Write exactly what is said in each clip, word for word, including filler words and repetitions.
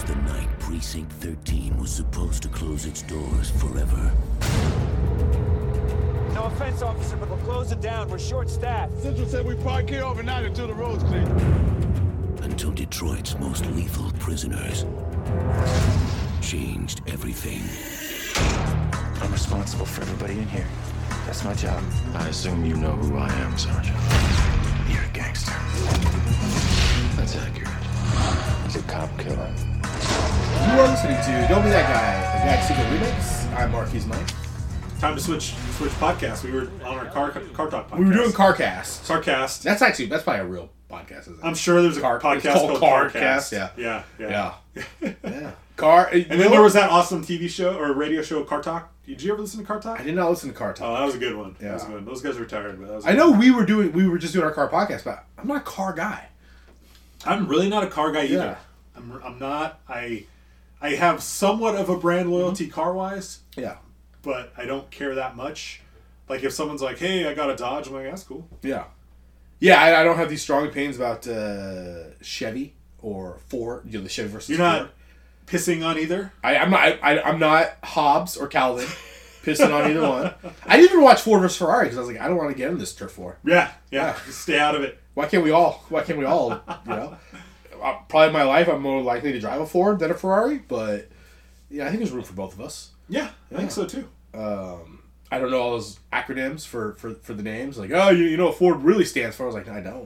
was the night Precinct thirteen was supposed to close its doors forever. No offense, officer, but we're closing down. We're short-staffed. Central said we park here overnight until the road's clear. Until Detroit's most lethal prisoners changed everything. I'm responsible for everybody in here. That's my job. I assume you know who I am, Sergeant. You're a gangster. That's accurate. He's a cop killer. You are listening to Don't Be That Guy, a Gag Secret Remix. I'm Marquis Mike. Time to switch switch podcasts. We were on our car car talk podcast. We were doing Carcast. Carcast. That's actually that's probably a real podcast, isn't it? I'm sure there's a Car, podcast it's called, called Carcast. Carcast. Yeah. Yeah. Yeah. Yeah. yeah. Car. And then there was that awesome T V show or radio show, Car Talk. Did you ever listen to Car Talk? I did not listen to Car Talk. Oh, that was a good one. Yeah. That was a good one. Those guys retired, but that was. I know we were doing we were just doing our car podcast, but I'm not a car guy. I'm really not a car guy either. Yeah. I'm I'm not. I I have somewhat of a brand loyalty mm-hmm. car wise. Yeah. But I don't care that much. Like if someone's like, "Hey, I got a Dodge," I'm like, "That's cool." Yeah. Yeah, I, I don't have these strong opinions about uh, Chevy or Ford. You know, the Chevy versus You're Ford. not pissing on either. I, I'm not. I, I, I'm not Hobbs or Calvin pissing on either one. I didn't even watch Ford versus Ferrari because I was like, I don't want to get in this turf war. Yeah, yeah. Just stay out of it. Why can't we all? Why can't we all? You know, uh, probably in my life, I'm more likely to drive a Ford than a Ferrari. But yeah, I think there's room for both of us. Yeah, I yeah. think so too. Um, I don't know all those acronyms for, for, for the names. Like, oh, you, you know what Ford really stands for? I was like, no, I don't.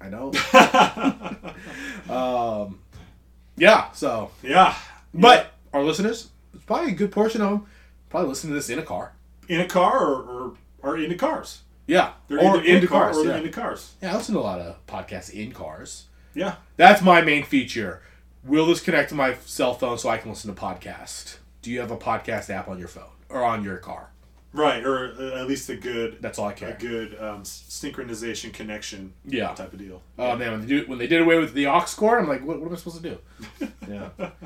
I don't. um, yeah, so. Yeah. But yeah. Our listeners, it's probably a good portion of them, probably listen to this in a car. In a car or, or, or into cars. Yeah. They're or into, into cars. cars. Or yeah. they're into cars. Yeah, I listen to a lot of podcasts in cars. Yeah. That's my main feature. Will this connect to my cell phone so I can listen to podcasts? Do you have a podcast app on your phone or on your car? Right, or at least a good. That's all I care. A good um, synchronization connection. Yeah. Type of deal. Oh yeah. man, when they, do, when they did away with the aux cord, I'm like, what, what am I supposed to do? yeah.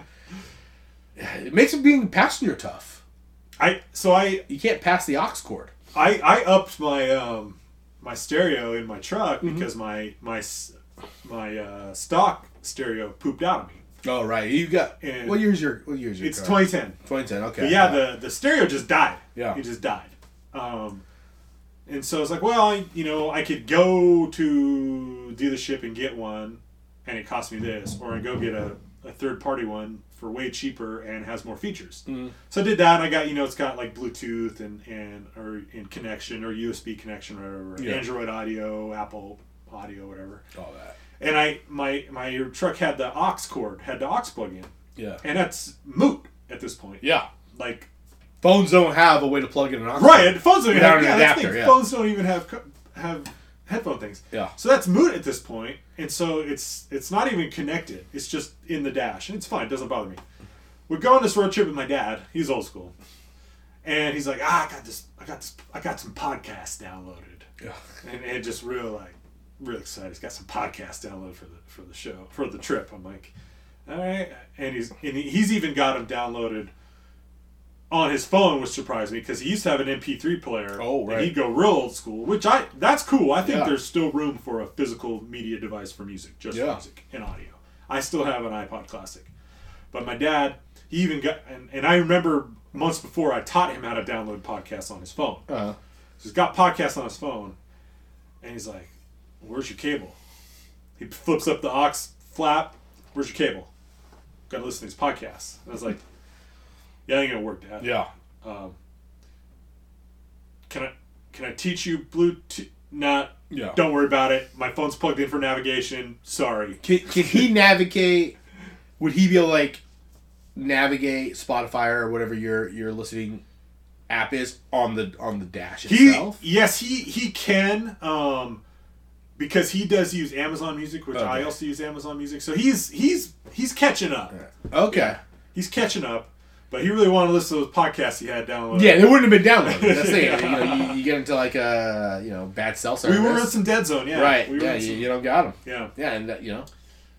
It makes it being passenger tough. I so I you can't pass the aux cord. I, I upped my um my stereo in my truck mm-hmm. because my my my uh, stock stereo pooped out of me. Oh right, you got. And what year's your? What year's your? It's car? twenty ten. twenty ten. Okay. But yeah, yeah, the the stereo just died. Yeah. It just died. Um, and so it's like, well, I, you know, I could go to dealership and get one, and it cost me this, or I go get a, a third party one for way cheaper and has more features. Mm. So I did that, and I got, you know, it's got like Bluetooth and and or in connection or U S B connection or whatever, yeah. Android Audio, Apple Audio, whatever. All that. And I my my truck had the aux cord, had the aux plug in. Yeah. And that's moot at this point. Yeah. Like. Phones don't have a way to plug in an aux cord. Right, phones don't even have an yeah, adapter. Yeah. Phones don't even have have headphone things. Yeah. So that's moot at this point, and so it's it's not even connected. It's just in the dash, and it's fine. It doesn't bother me. We're going on this road trip with my dad. He's old school, and he's like, "Ah, I got this. I got this. I got some podcasts downloaded." Yeah. And, and just real like, real excited. He's got some podcasts downloaded for the for the show for the trip. I'm like, all right, and he's and he's even got them downloaded on his phone, which surprised me because he used to have an M P three player. Oh, right. And he'd go real old school, which I that's cool. I think yeah. there's still room for a physical media device for music, just yeah. music and audio. I still have an iPod Classic, but my dad, he even got and, and I remember months before I taught him how to download podcasts on his phone. Uh-huh. So he's got podcasts on his phone, and he's like, "Where's your cable?" He flips up the aux flap. "Where's your cable? Got to listen to these podcasts." And I was like, "Yeah, ain't gonna work, Dad." Yeah. Um, can I can I teach you Bluetooth? Not. Yeah. Don't worry about it. My phone's plugged in for navigation. Sorry. Can, can he navigate? Would he be able to like navigate Spotify or whatever your your listening app is on the on the dash itself? He yes he he can. Um, because he does use Amazon Music, which okay. I also use Amazon Music. So he's he's he's catching up. Okay. Yeah, he's catching up. But he really wanted to listen to those podcasts he had downloaded. Yeah, they wouldn't have been downloaded. That's the thing. You know, you, you get into like a you know bad cell service. We were in some dead zone, yeah. Right. We yeah, you, some... you don't got them. Yeah. Yeah, and uh, you know,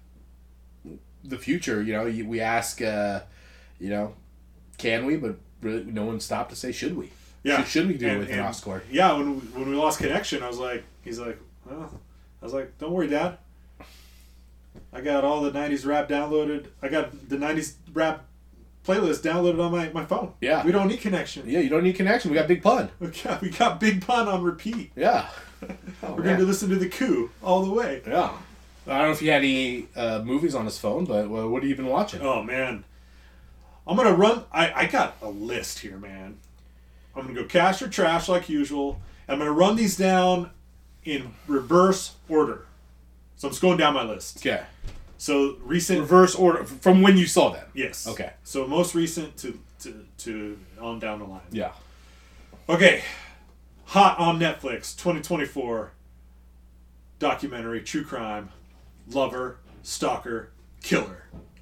the future. You know, you, we ask, uh, you know, can we? But really, no one stopped to say, should we? Yeah. Should, should we do and, it with and, an aux cord? Yeah. When we, when we lost connection, I was like, he's like, well, I was like, don't worry, Dad. I I got all the nineties rap downloaded. I got the nineties rap playlist downloaded on my, my phone. Yeah. We don't need connection. Yeah, you don't need connection. We got Big Pun. We got, we got Big Pun on repeat. Yeah. We're Oh, going man. to listen to The Coup all the way. Yeah. I don't know if he had any uh, movies on his phone, but well, what have you been watching? Oh, man. I'm going to run... I, I got a list here, man. I'm going to go cash or trash like usual. I'm going to run these down in reverse order. So I'm just going down my list. Okay. So recent... Reverse order from when you saw them. Yes. Okay. So most recent to, to, to on down the line. Yeah. Okay. Hot on Netflix, twenty twenty-four. Documentary, true crime, lover, stalker, killer.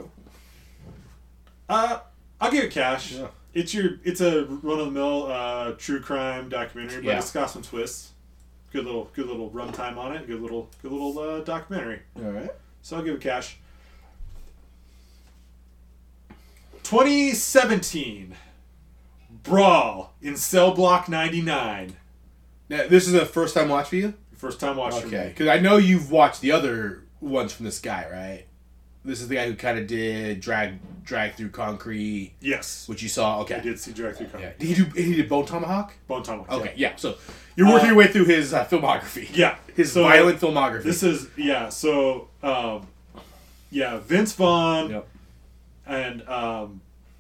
Uh, I'll give it cash. Yeah. It's your, it's a run-of-the-mill uh, true crime documentary, but Yeah. it's got some twists. Good little, good little runtime on it. Good little, good little uh, documentary. All right. So I'll give it cash. twenty seventeen. Brawl in Cell Block ninety-nine. Now, this is a first time watch for you? First time watch for Okay. me. Because I know you've watched the other ones from this guy, right? This is the guy who kind of did drag drag through concrete, Yes. which you saw. Okay. I did see Direct Through Yeah. Concrete. Did he do? He did Bone Tomahawk. Bone Tomahawk. Okay. Yeah. Yeah. So you're working Uh, your way through his uh, filmography. Yeah. His So, violent filmography. This is, yeah, so, um, yeah, Vince Vaughn Yep. and, um,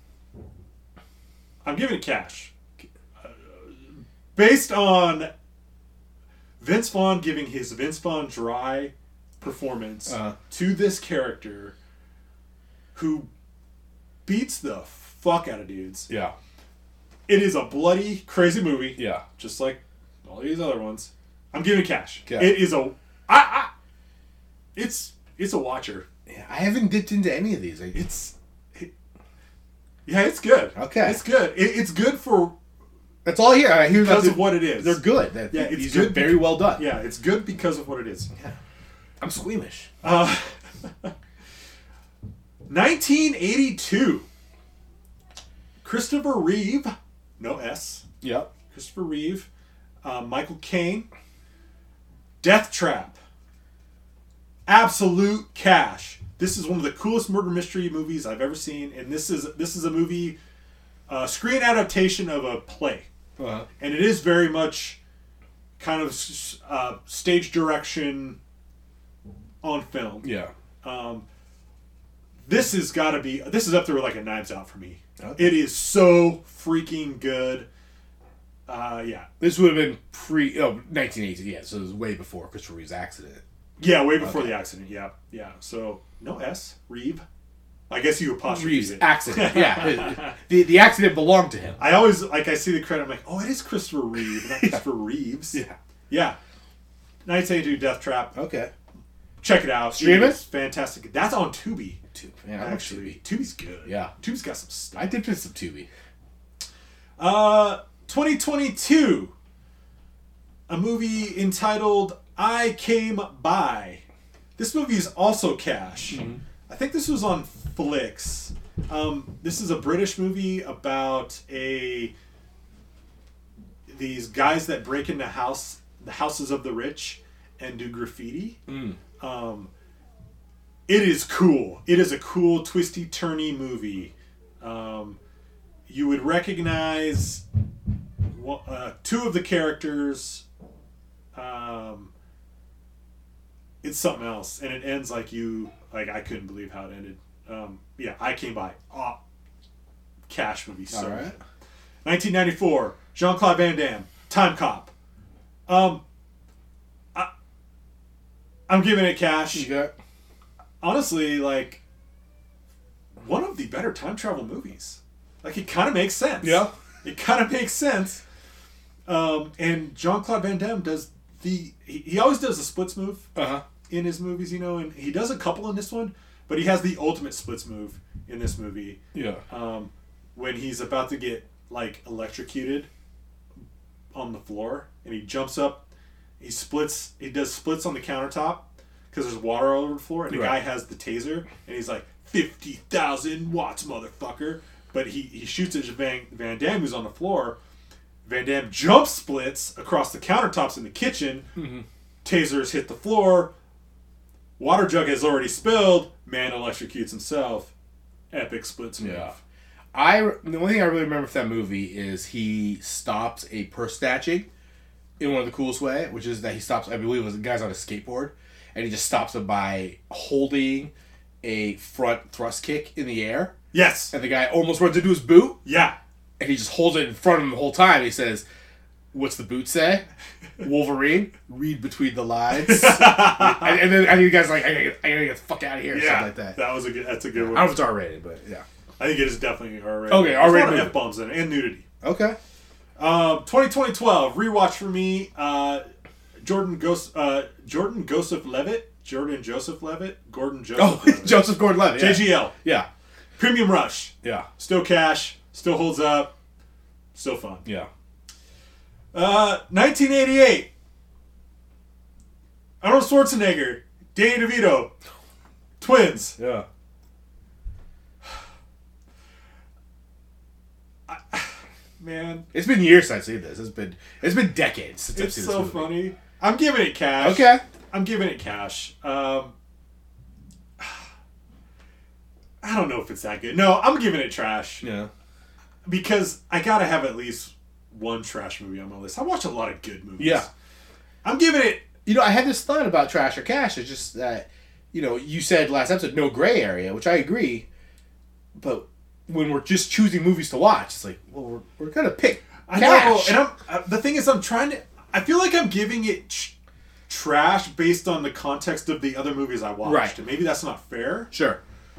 I'm giving it cash. Uh, based on Vince Vaughn giving his Vince Vaughn dry performance Uh-huh. to this character who beats the fuck out of dudes. Yeah. It is a bloody, crazy movie. Yeah. Just like all these other ones. I'm giving cash. Okay. It is a, I, I, it's it's a watcher. Yeah. I haven't dipped into any of these. I, It's, it, yeah, it's good. Okay. It's good. It, it's good for That's all I hear. I hear about because the- of what it is. They're good. That, Yeah, it's these good are very well done. Yeah, it's good because of what it is. I'm squeamish. Uh, nineteen eighty-two. Christopher Reeve, no S. Yep. Christopher Reeve, uh, Michael Caine, Death Trap, absolute cash. This is one of the coolest murder mystery movies I've ever seen, and this is this is a movie, uh, screen adaptation of a play, Uh-huh. and it is very much kind of uh, stage direction on film. Yeah. Um, this has got to be this is up there with like a Knives Out for me. Okay. It is so freaking good. Uh, yeah. This would have been pre oh, nineteen eighty. Yeah, so it was way before Christopher Reeve's accident. Yeah, way before Okay. the accident. Yeah, yeah. So no S, Reeve. I guess you apostrophe Reeve's it. accident. Yeah, the the accident belonged to him. I always like I see the credit. I'm like, oh, it is Christopher Reeve, not Christopher Reeves. Yeah. yeah. nineteen eighty-two Death Trap. Okay. Check it out. Stream it? It's fantastic. That's on Tubi. Tubi. Yeah, I like Actually, Tubi. Tubi's good. Yeah. Tubi's got some stuff. I dipped into some Tubi. Uh, twenty twenty-two. A movie entitled I Came By. This movie is also cash. Mm-hmm. I think this was on Flix. Um, this is a British movie about a these guys that break into house the houses of the rich and do graffiti. Mm. Um, it is cool. It is a cool, twisty, turny movie. Um, you would recognize one- uh, two of the characters. Um, it's something else, and it ends like you like. I couldn't believe how it ended. Um, yeah, I Came By. Oh, cash movie. So All right. good. nineteen ninety-four. Jean-Claude Van Damme. Time Cop. Um, I, I'm giving it cash. You got Honestly, like one of the better time travel movies. Like it kind of makes sense. Yeah. It kind of makes sense. Um, and Jean-Claude Van Damme does the he, he always does the splits move uh huh. in his movies, you know, and he does a couple in this one, but he has the ultimate splits move in this movie. Yeah. Um, when he's about to get like electrocuted on the floor and he jumps up, he splits he does splits on the countertop because there's water all over the floor, and the Right. guy has the taser and he's like fifty thousand watts, motherfucker. But he, he shoots at Van, Van Damme, who's on the floor. Van Damme jump splits across the countertops in the kitchen. Mm-hmm. Tasers hit the floor. Water jug has already spilled. Man electrocutes himself. Epic splits move. Yeah. I the only thing I really remember from that movie is he stops a purse snatching in one of the coolest way, which is that he stops. I believe it was the guy's on a skateboard, and he just stops him by holding a front thrust kick in the air, Yes. and the guy almost runs into his boot, Yeah. and he just holds it in front of him the whole time. He says, "What's the boot say?" Wolverine, read between the lines, and, and then I think the guy's like, "I gotta get, I gotta get the fuck out of here," or Yeah. something like that. That was a good. That's a good I one. don't know if it's R rated, but yeah. I think it is definitely R rated. Okay, There's a lot R-rated of movie. F bombs in it and nudity. Okay. Um, twenty twelve rewatch for me. Uh, Jordan Ghost, uh, Jordan Joseph Levitt, Jordan Joseph Levitt, Gordon Joseph. Oh, Levitt. Joseph Gordon-Levitt. Yeah. J G L. Yeah. Premium Rush. Yeah. Still cash. Still holds up. Still fun. Yeah. Uh, nineteen eighty-eight. Arnold Schwarzenegger, Danny DeVito, twins. Yeah. Man, It's been years since I've seen this. It's been it's been decades since I've it's seen so this movie. funny. I'm giving it cash. Okay. I'm giving it cash. Um, I don't know if it's that good. No, I'm giving it trash Yeah. because I gotta have at least one trash movie on my list. I watch a lot of good movies. Yeah. I'm giving it. You know, I had this thought about trash or cash. It's just that, you know, you said last episode no gray area, which I agree. But when we're just choosing movies to watch, it's like, well, we're, we're gonna pick I cash. know, and I'm. Uh, the thing is, I'm trying to. I feel like I'm giving it tr- trash based on the context of the other movies I watched, Right. and maybe that's not fair. Sure.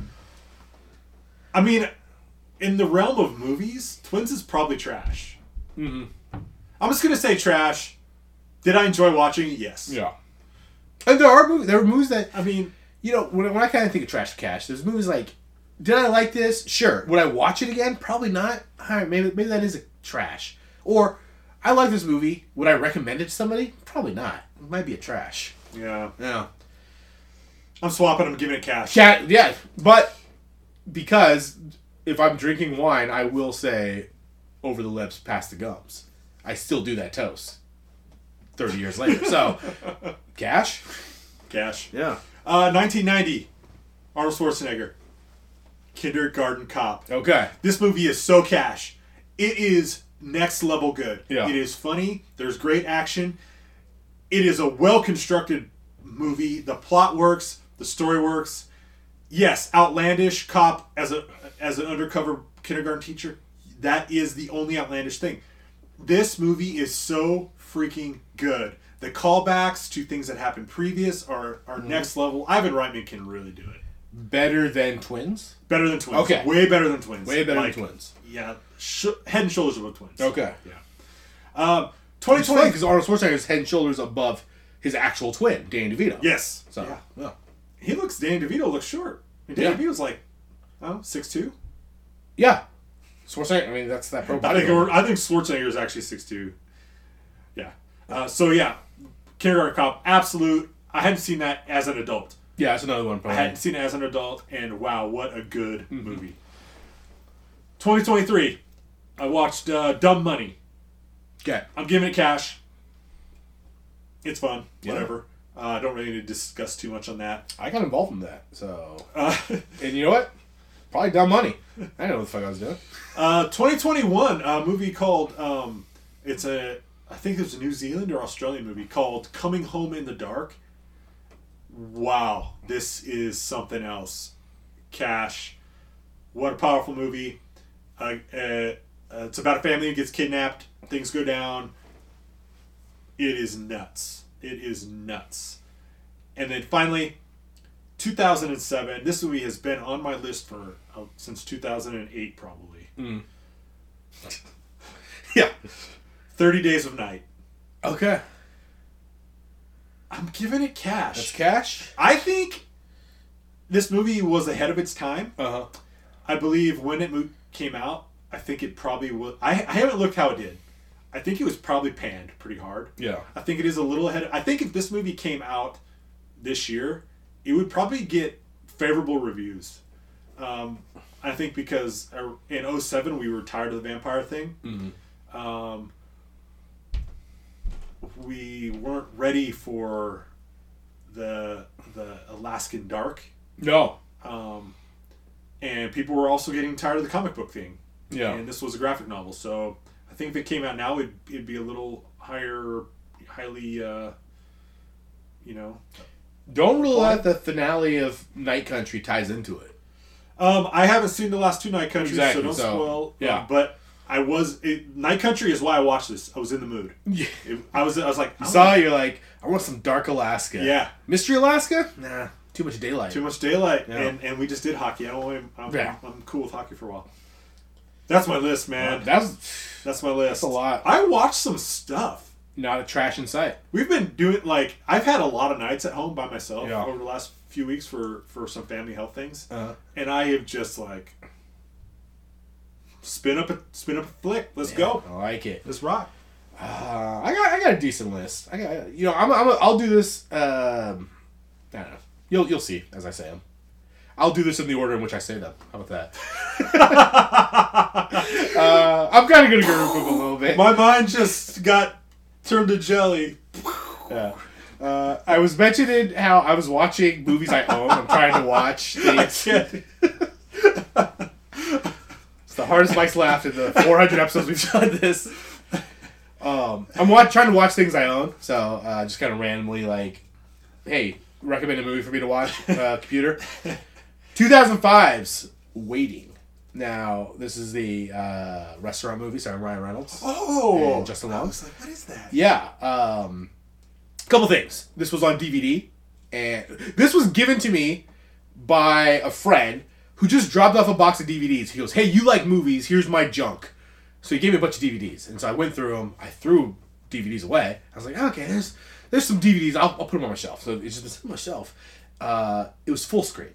I mean, in the realm of movies, Twins is probably trash. Mm-hmm. I'm just gonna say trash. Did I enjoy watching it? Yes. Yeah. And there are movies. There are movies that I mean, you know when, when I kind of think of trash or cash, there's movies like, did I like this? Sure. Would I watch it again? Probably not. All right, maybe maybe that is a trash. Or I like this movie. Would I recommend it to somebody? Probably not. It might be a trash. yeah. Yeah. I'm swapping. I'm giving it cash. Cat, yeah, but because if I'm drinking wine, I will say over the lips, past the gums. I still do that toast thirty years later. So, cash? Cash. Yeah. Uh, nineteen ninety. Arnold Schwarzenegger. Kindergarten Cop. Okay. This movie is so cash. It is next level good. Yeah. It is funny. There's great action. It is a well constructed movie. The plot works. The story works. Yes, outlandish cop as a as an undercover kindergarten teacher. That is the only outlandish thing. This movie is so freaking good. The callbacks to things that happened previous are, are Mm-hmm. next level. Ivan Reitman can really do it. Better than Twins? Better than Twins. Okay. Way better than Twins. Way better Like, than Twins. Yeah. Sh- head and shoulders above Twins. Okay. Yeah. Um, twenty It's funny twenty. because Arnold Schwarzenegger is head and shoulders above his actual twin, Danny DeVito. Yes. So, Yeah. yeah. He looks, Danny DeVito looks short. And Danny Yeah. DeVito's like, oh, six two? Yeah. Schwarzenegger, I mean, that's that pro I think, we're- I think Schwarzenegger is actually six two. Yeah. Uh, so, yeah. Kindergarten Cop, absolute. I hadn't seen that as an adult. Yeah, that's another one. I Probably. hadn't seen it as an adult, and wow, what a good Mm-hmm. movie. twenty twenty-three, I watched uh, Dumb Money. Okay. I'm giving it cash. It's fun. Yeah. Whatever. Uh, I don't really need to discuss too much on that. I got involved in that, so. Uh, And you know what? Probably dumb money. I didn't know what the fuck I was doing. uh, twenty twenty-one, a movie called, um, it's a, I think it's a New Zealand or Australian movie called Coming Home in the Dark. Wow, this is something else. Cash. What a powerful movie. Uh, uh, uh, it's about a family who gets kidnapped. Things go down. It is nuts. It is nuts. And then finally, two thousand seven. This movie has been on my list for uh, since two thousand eight, probably. Mm. Yeah. thirty Days of Night. Okay. I'm giving it cash. That's cash? I think this movie was ahead of its time. Uh huh. I believe when it mo- came out, I think it probably was. I, I haven't looked how it did. I think it was probably panned pretty hard. Yeah. I think it is a little ahead. I think if this movie came out this year, it would probably get favorable reviews. Um, I think because uh, in oh seven we were tired of the vampire thing. Mm-hmm. Um, we weren't ready for the the Alaskan Dark, No. um, and people were also getting tired of the comic book thing. Yeah. And this was a graphic novel, so I think if it came out now, it'd, it'd be a little higher, highly, uh, you know. Don't rule out the finale of Night Country ties into it. Um, I haven't seen the last two Night Countries, Exactly, so don't so, spoil. yeah. Um, but I was it, Night Country is why I watched this. I was in the mood. Yeah. It, I was. I was like, You I saw don't- it, you're like, I want some dark Alaska. Yeah. Mystery Alaska? Nah. Too much daylight. Too much daylight, Yeah. and, and we just did hockey. I don't. want- I'm, Yeah. I'm cool with hockey for a while. That's my list, man. That's That's my list. that's a lot. I watched some stuff. Not a trash in sight. We've been doing like I've had a lot of nights at home by myself Yeah. over the last few weeks for for some family health things, Uh, and I have just like spin up a spin up a flick. Let's go. I like it. Let's rock. Uh, I got I got a decent list. I got you know I'm I'm a, I'll do this. Um, I don't know. You'll you'll see as I say them. I'll do this in the order in which I say them. How about that? uh, I'm kind of gonna group them a little bit. My mind just got turned to jelly. Yeah. Uh, I was mentioning how I was watching movies I own. I'm trying to watch things. Can't- It's the hardest Mike's laughed in the four hundred episodes we've done this. Um, I'm wa- trying to watch things I own, so uh, just kind of randomly like, hey, recommend a movie for me to watch, uh, computer. twenty oh five's Waiting. Now, this is the uh, restaurant movie starring Ryan Reynolds. Oh, And Justin I Long. was like, what is that? Yeah. Um, couple things. This was on D V D, and this was given to me by a friend who just dropped off a box of D V Ds. He goes, hey, you like movies, here's my junk. So he gave me a bunch of D V Ds. And so I went through them. I threw D V Ds away. I was like, okay, there's there's some D V Ds. I'll, I'll put them on my shelf. So it's just been sitting on my shelf. Uh, it was full screen.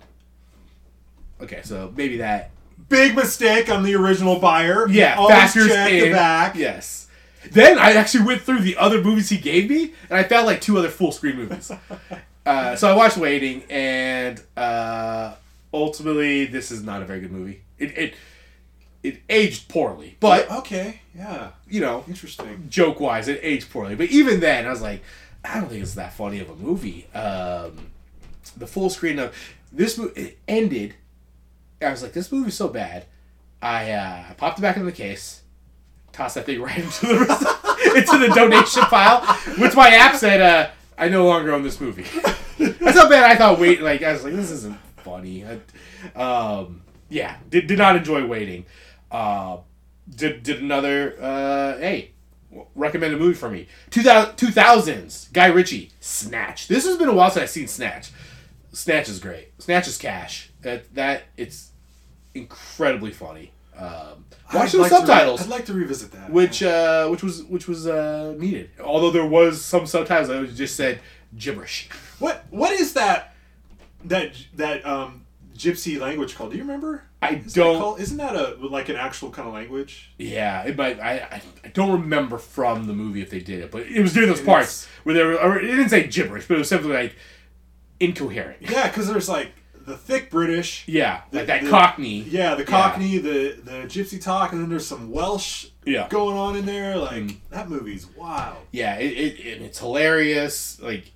Okay, so maybe that. Big mistake on the original buyer. Yeah, Always factors check in. the back. Yes. Then I actually went through the other movies he gave me, and I found like two other full screen movies. uh, so I watched Waiting, and uh, ultimately, this is not a very good movie. It it it aged poorly, but Okay. Yeah. you know, Interesting. joke wise, it aged poorly. But even then, I was like, I don't think it's that funny of a movie. Um, the full screen of this movie it ended. I was like, this movie's so bad. I uh, popped it back in the case, tossed that thing right into the into the donation pile, which my app said, uh, I no longer own this movie. That's how bad I thought Wait. Like I was like, this isn't funny. I, um, yeah, did did not enjoy Waiting. Uh, did did another uh, hey, recommend a movie for me. two thousands Guy Ritchie, Snatch. This has been a while since I've seen Snatch. Snatch is great. Snatch is cash. That that it's incredibly funny. Um, watch I'd the like to re- subtitles, I'd like to revisit that. which uh, which was which was uh, needed. Although there was some subtitles that just said gibberish. What what is that that that um gypsy language called? Do you remember? I Is that don't. called- isn't that a like an actual kind of language? Yeah, it might. I, I I don't remember from the movie if they did it, but it was during those It parts is. where they were. Or it didn't say gibberish, but it was simply like incoherent. Yeah, because there's like the thick British. Yeah, The- like that the- Cockney. Yeah, the Cockney, the the gypsy talk, and then there's some Welsh Yeah. going on in there. Like Mm. that movie's wild. Yeah, it, it, it it's hilarious. Like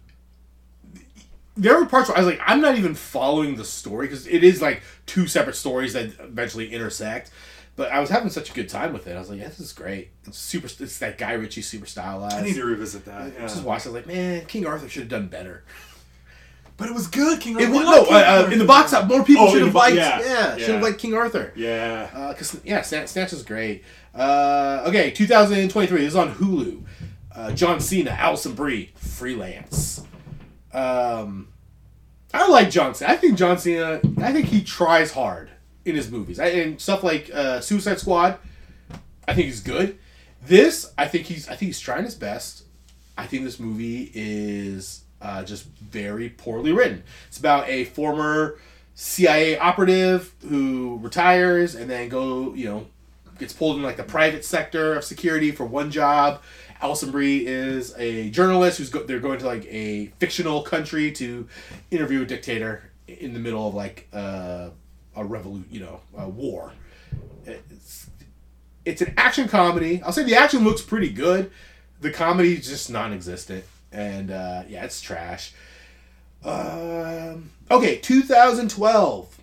there were parts where I was like, I'm not even following the story because it is like two separate stories that eventually intersect. But I was having such a good time with it. I was like, yeah, this is great. It's super. It's that Guy Ritchie super stylized. I need to revisit that. I Yeah. just watched it. I was like, man, King Arthur should have done better. But it was good, King It Arthur. was, I like no, King uh, uh, Arthur. in the box up, more people Oh, should in have the bo- liked. yeah, Yeah, should have yeah. liked King Arthur. Yeah. Because yeah, Snatch, Snatch is great. Uh, okay, two thousand twenty-three. This is on Hulu. Uh, John Cena, Alison Brie, Freelance. Um, I like John Cena. I think John Cena. I think he tries hard in his movies. I, and stuff like uh, Suicide Squad. I think he's good. This, I think he's. I think he's trying his best. I think this movie is uh, just very poorly written. It's about a former C I A operative who retires and then go, you know, gets pulled in like the private sector of security for one job. Alison Brie is a journalist who's go- they're going to like a fictional country to interview a dictator in the middle of like uh, a revolution, you know, a war. It's, it's an action comedy. I'll say the action looks pretty good. The comedy is just non-existent, and uh, yeah, it's trash. Um, okay, two thousand twelve.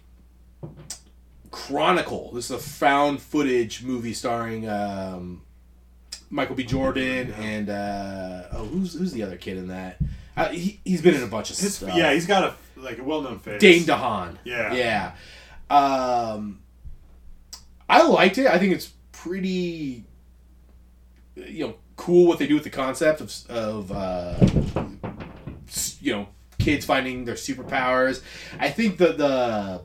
Chronicle. This is a found footage movie starring um, Michael B. Jordan and uh, oh, who's who's the other kid in that? Uh, he he's been in a bunch of His, stuff. yeah, he's got a like a well-known face. Dane DeHaan. Yeah. Yeah. Um, I liked it. I think it's pretty, you know, cool what they do with the concept of, of uh, you know, kids finding their superpowers. I think the the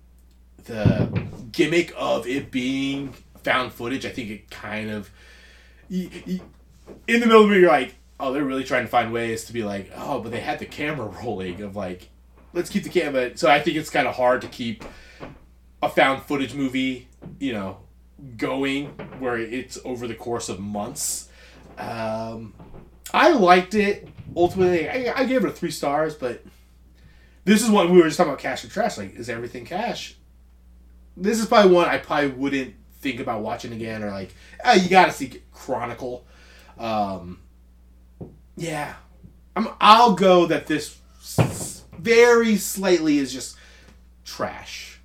the gimmick of it being found footage, I think it kind of, you, you, in the middle of the movie, you're like, oh, they're really trying to find ways to be like, oh, but they had the camera rolling of like, let's keep the camera. So I think it's kind of hard to keep a found footage movie, you know, going where it's over the course of months. Um, I liked it. Ultimately, I, I gave it a three stars, but this is what we were just talking about, cash and trash. Like, is everything cash? This is probably one I probably wouldn't think about watching again, or like, oh, you gotta see Chronicle. Um, yeah. I'm, I'll go that this very slightly is just trash.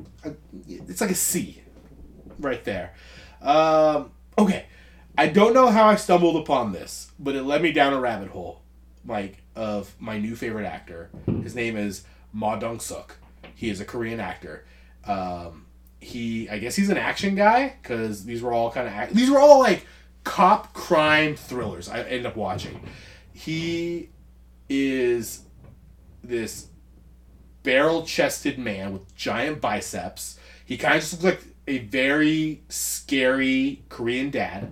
It's like a C right there. Um, okay. I don't know how I stumbled upon this, but it led me down a rabbit hole, like, of my new favorite actor. His name is Ma Dong-suk. He is a Korean actor. Um, he, I guess he's an action guy, because these were all kind of, act- these were all, like, cop crime thrillers I ended up watching. He is this barrel-chested man with giant biceps. He kind of just looks like a very scary Korean dad.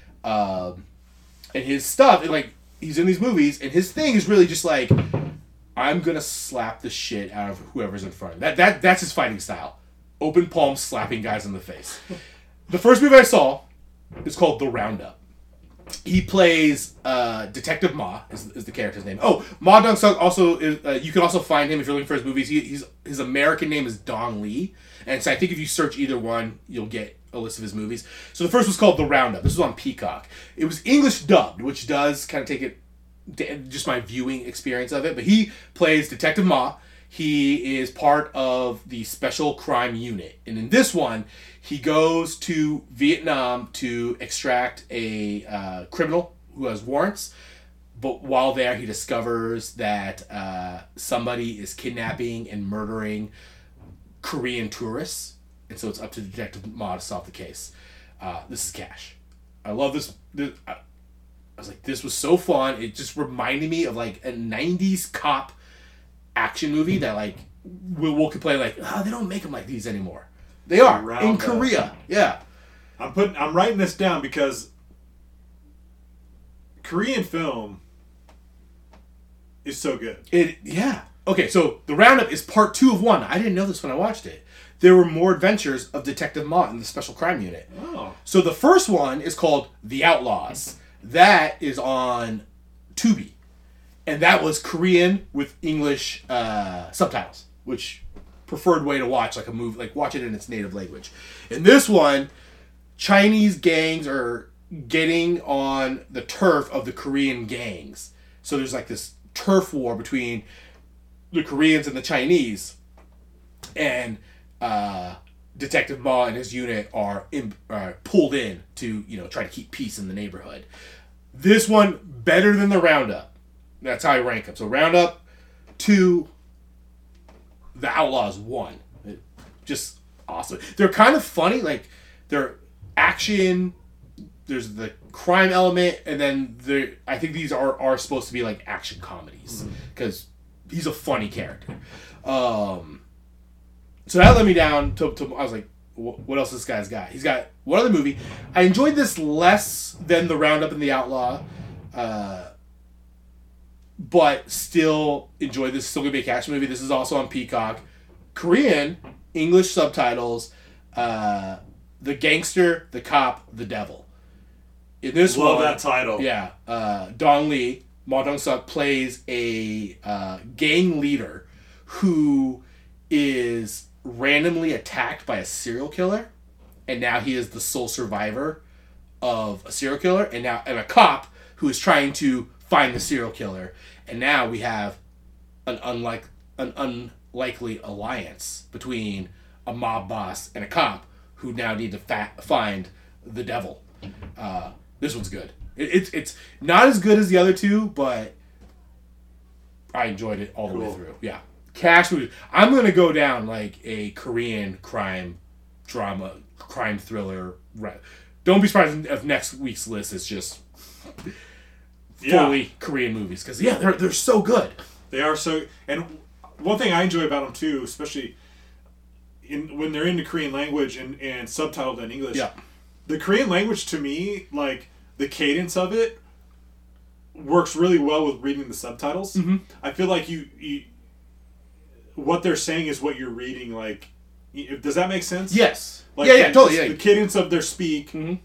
Um, and his stuff, like, he's in these movies, and his thing is really just like, I'm gonna slap the shit out of whoever's in front of him. That, that, that's his fighting style. Open palm slapping guys in the face. The first movie I saw is called The Roundup. He plays uh, Detective Ma, is, is the character's name. Oh, Ma Dong-suk also is, uh, you can also find him if you're looking for his movies. He, he's his American name is Dong Lee, and so I think if you search either one, you'll get a list of his movies. So the first was called The Roundup. This was on Peacock. It was English dubbed, which does kind of take it, just my viewing experience of it. But he plays Detective Ma. He is part of the Special Crime Unit, and in this one, he goes to Vietnam to extract a uh, criminal who has warrants. But while there, he discovers that uh, somebody is kidnapping and murdering Korean tourists. And so it's up to Detective Ma to solve the case. Uh, this is cash. I love this. this I, I was like, this was so fun. It just reminded me of like a nineties cop action movie that like we'll, we'll complain like, oh, they don't make them like these anymore. They are Roundup. in Korea. Yeah. I'm putting. I'm writing this down because Korean film is so good. It yeah. Okay, so The Roundup is part two of one. I didn't know this when I watched it. There were more adventures of Detective Ma in the Special Crime Unit. Oh. So the first one is called The Outlaws. That is on Tubi. And that was Korean with English uh, subtitles, which preferred way to watch like a movie, like watch it in its native language. In this one, Chinese gangs are getting on the turf of the Korean gangs. So there's like this turf war between the Koreans and the Chinese. And uh, Detective Ma and his unit are in, uh, pulled in to, you know, try to keep peace in the neighborhood. This one, better than The Roundup. That's how I rank them. So Roundup, two. The Outlaws, one. It, just awesome. They're kind of funny. Like, they're action. There's the crime element. And then they're, I think these are, are supposed to be like action comedies. Because mm-hmm. he's a funny character. Um, so that led me down to, to I was like, what else this guy's got? He's got one other movie. I enjoyed this less than The Roundup and The Outlaw. Uh... But still enjoy this. Still gonna be a cash movie. This is also on Peacock. Korean, English subtitles. Uh, the Gangster, the Cop, the Devil. In this Love one, that title. Yeah. Uh, Dong Lee, Ma Dong-suk plays a uh, gang leader who is randomly attacked by a serial killer, and now he is the sole survivor of a serial killer, and now and a cop who is trying to find the serial killer. And now we have an unlike an unlikely alliance between a mob boss and a cop who now need to fa- find the devil. Uh, this one's good. It, it's it's not as good as the other two, but I enjoyed it all the Cool. way through. Yeah, Cash movie. I'm gonna go down like a Korean crime drama, crime thriller. Right. Don't be surprised if next week's list is just Yeah. fully Korean movies, because yeah, they're they're so good. They are so, and one thing I enjoy about them too, especially in when they're in the Korean language and, and subtitled in English. Yeah. The Korean language to me, like the cadence of it, works really well with reading the subtitles. Mm-hmm. I feel like you, you, what they're saying is what you're reading. Like, y- does that make sense? Yes. Like, yeah, yeah, totally. just Yeah. The cadence of their speak Mhm.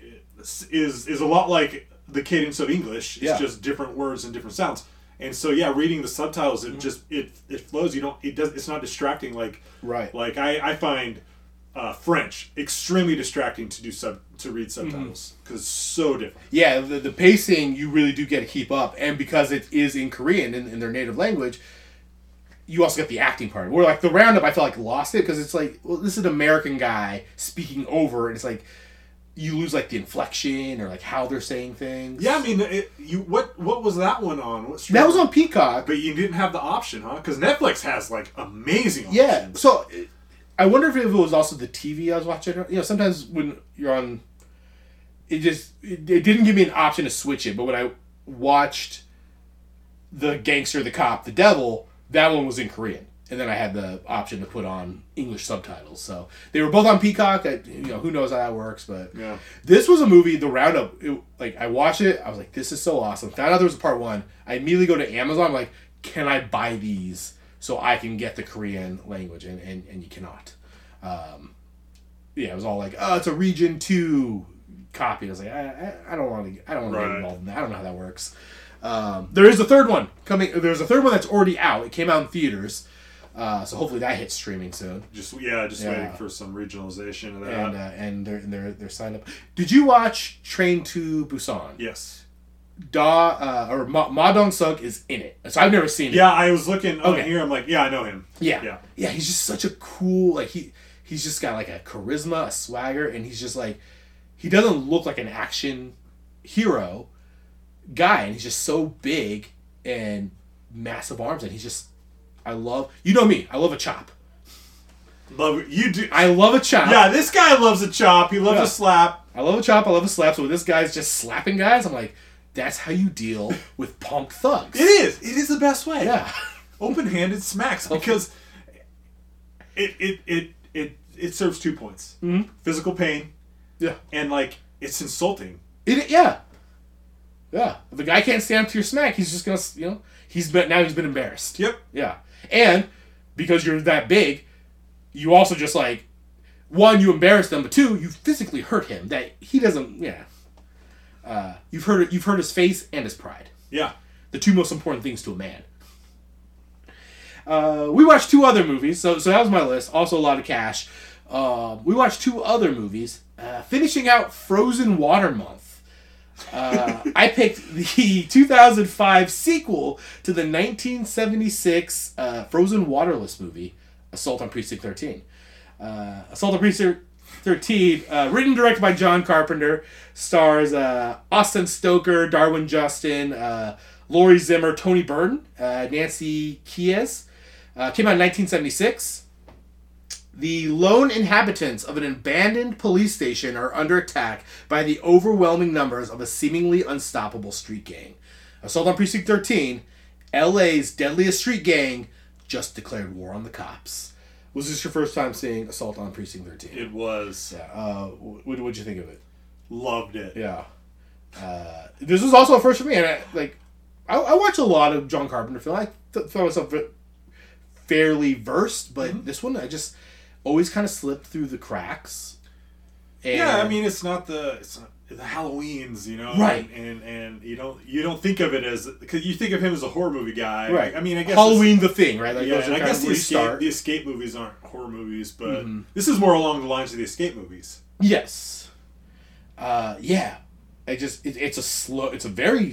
is is a lot like the cadence of English. It's Yeah. just different words and different sounds. And so yeah, reading the subtitles, it just it it flows. You don't it does it's not distracting like Right. like I I find uh, French extremely distracting to do sub to read Mm-hmm. subtitles because it's so different. Yeah, the, the pacing you really do get to keep up, and because it is in Korean in, in their native language, you also get the acting part. Where like the Roundup, I felt like lost it because it's like, well, this is an American guy speaking over, and it's like you lose like the inflection or like how they're saying things. Yeah, I mean, it, you what what was that one on? What that was on Peacock. but you didn't have the option, huh? Because Netflix has like amazing options. Yeah, so I wonder if it was also the T V I was watching. You know, sometimes when you're on, it just it, it didn't give me an option to switch it. But when I watched the gangster, the cop, the devil, that one was in Korean, and then I had the option to put on English subtitles. So they were both on Peacock. I, you know, who knows how that works, but Yeah. this was a movie. The Roundup, it, like I watched it, I was like, this is so awesome. Found out there was a part one. I immediately go to Amazon. I'm like, can I buy these so I can get the Korean language? And and, and you cannot. Um, yeah, it was all like, oh, it's a region two copy. I was like, I, I, I don't want to. I don't want to Right. get involved in that. I don't know how that works. Um, there is a third one coming. There's a third one that's already out. It came out in theaters, uh, so hopefully that hits streaming soon. Just yeah, just Yeah. waiting for some regionalization of that. And uh, and they're they're they're signed up. Did you watch Train to Busan? yes. Da uh, or Ma, Ma Dong Suk is in it, so I've never seen it. Yeah, I was looking on Okay. here. I'm like, yeah, I know him. Yeah. Yeah. Yeah, he's just such a cool, like, he he's just got, like, a charisma, a swagger, and he's just, like, he doesn't look like an action hero guy, and he's just so big and massive arms, and he's just, I love, you know me, I love a chop. Love you do. I love a chop. Yeah, this guy loves a chop. He loves Yeah. a slap. I love a chop, I love a slap, so when this guy's just slapping guys, I'm like, that's how you deal with punk thugs. It is. It is the best way. Yeah. Open-handed smacks because it it it it it serves two points: Mhm. physical pain Yeah. and like it's insulting. It, yeah. Yeah. If the guy can't stand up to your smack, he's just gonna, you know, he's been, now he's been embarrassed. Yep. Yeah. And because you're that big, you also just like, one, you embarrass them, but two, you physically hurt him. That he doesn't, yeah. Uh, you've hurt you've hurt his face and his pride. Yeah. The two most important things to a man. Uh, we watched two other movies, so so that was my list. Also a lot of cash. Uh, we watched two other movies, uh, finishing out Frozen Water Month. Uh, I picked the two thousand five sequel to the nineteen seventy-six uh, Frozen Waterless movie, Assault on Precinct thirteen. Uh, Assault on Precinct thirteen, uh, written and directed by John Carpenter, stars uh, Austin Stoker, Darwin Justin, uh, Laurie Zimmer, Tony Burton, uh, Nancy Kies. Uh, came out in nineteen seventy-six. The lone inhabitants of an abandoned police station are under attack by the overwhelming numbers of a seemingly unstoppable street gang. Assault on Precinct thirteen, L A's deadliest street gang, just declared war on the cops. Was this your first time seeing Assault on Precinct thirteen? It was. Yeah. Uh, what what'd you think of it? Loved it. Yeah. Uh, this was also a first for me, and I, like, I, I watch a lot of John Carpenter film. I th- thought myself fairly versed, but Mm-hmm. this one I just always kind of slipped through the cracks. And Yeah, I mean it's not the it's not the Halloweens, you know, Right. And, and and you don't you don't think of it as because you think of him as a horror movie guy, right. I mean, I guess Halloween the thing, right? Like yeah, those are and I kind guess of the where you escape, start. the escape movies aren't horror movies, but Mhm. this is more along the lines of the escape movies. Yes. Uh, yeah. I just it, it's a slow. It's a very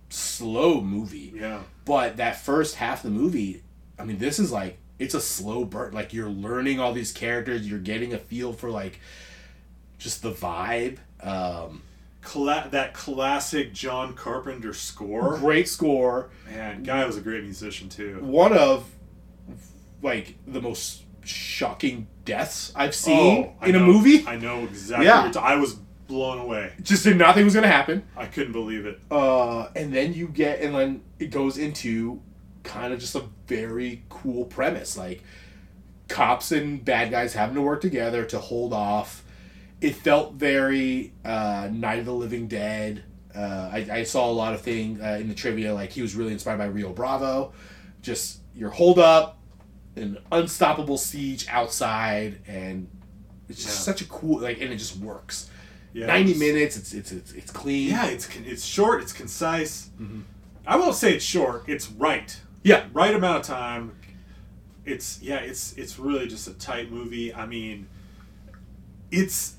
slow movie. Yeah. But that first half of the movie, I mean, this is like, it's a slow burn. Like, you're learning all these characters. You're getting a feel for, like, just the vibe. Um, Cla- that classic John Carpenter score. great score. Man, guy was a great musician, too. One of, like, the most shocking deaths I've seen Oh, I in a know- movie. I know exactly. Yeah. what you're t- I was blown away. Just did not think it was going to happen. I couldn't believe it. Uh, and then you get, and then it goes into kind of just a very cool premise. Like, cops and bad guys having to work together to hold off. It felt very uh, Night of the Living Dead. Uh, I, I saw a lot of things uh, in the trivia, like he was really inspired by Rio Bravo. Just your hold up, an unstoppable siege outside, and it's just Yeah. such a cool, like, and it just works. Yeah, ninety it was- minutes, it's it's it's, it's clean. Yeah, it's con- it's short, it's concise. Mm-hmm. I won't say it's short. It's right. Yeah. Right amount of time. It's yeah. It's it's really just a tight movie. I mean, it's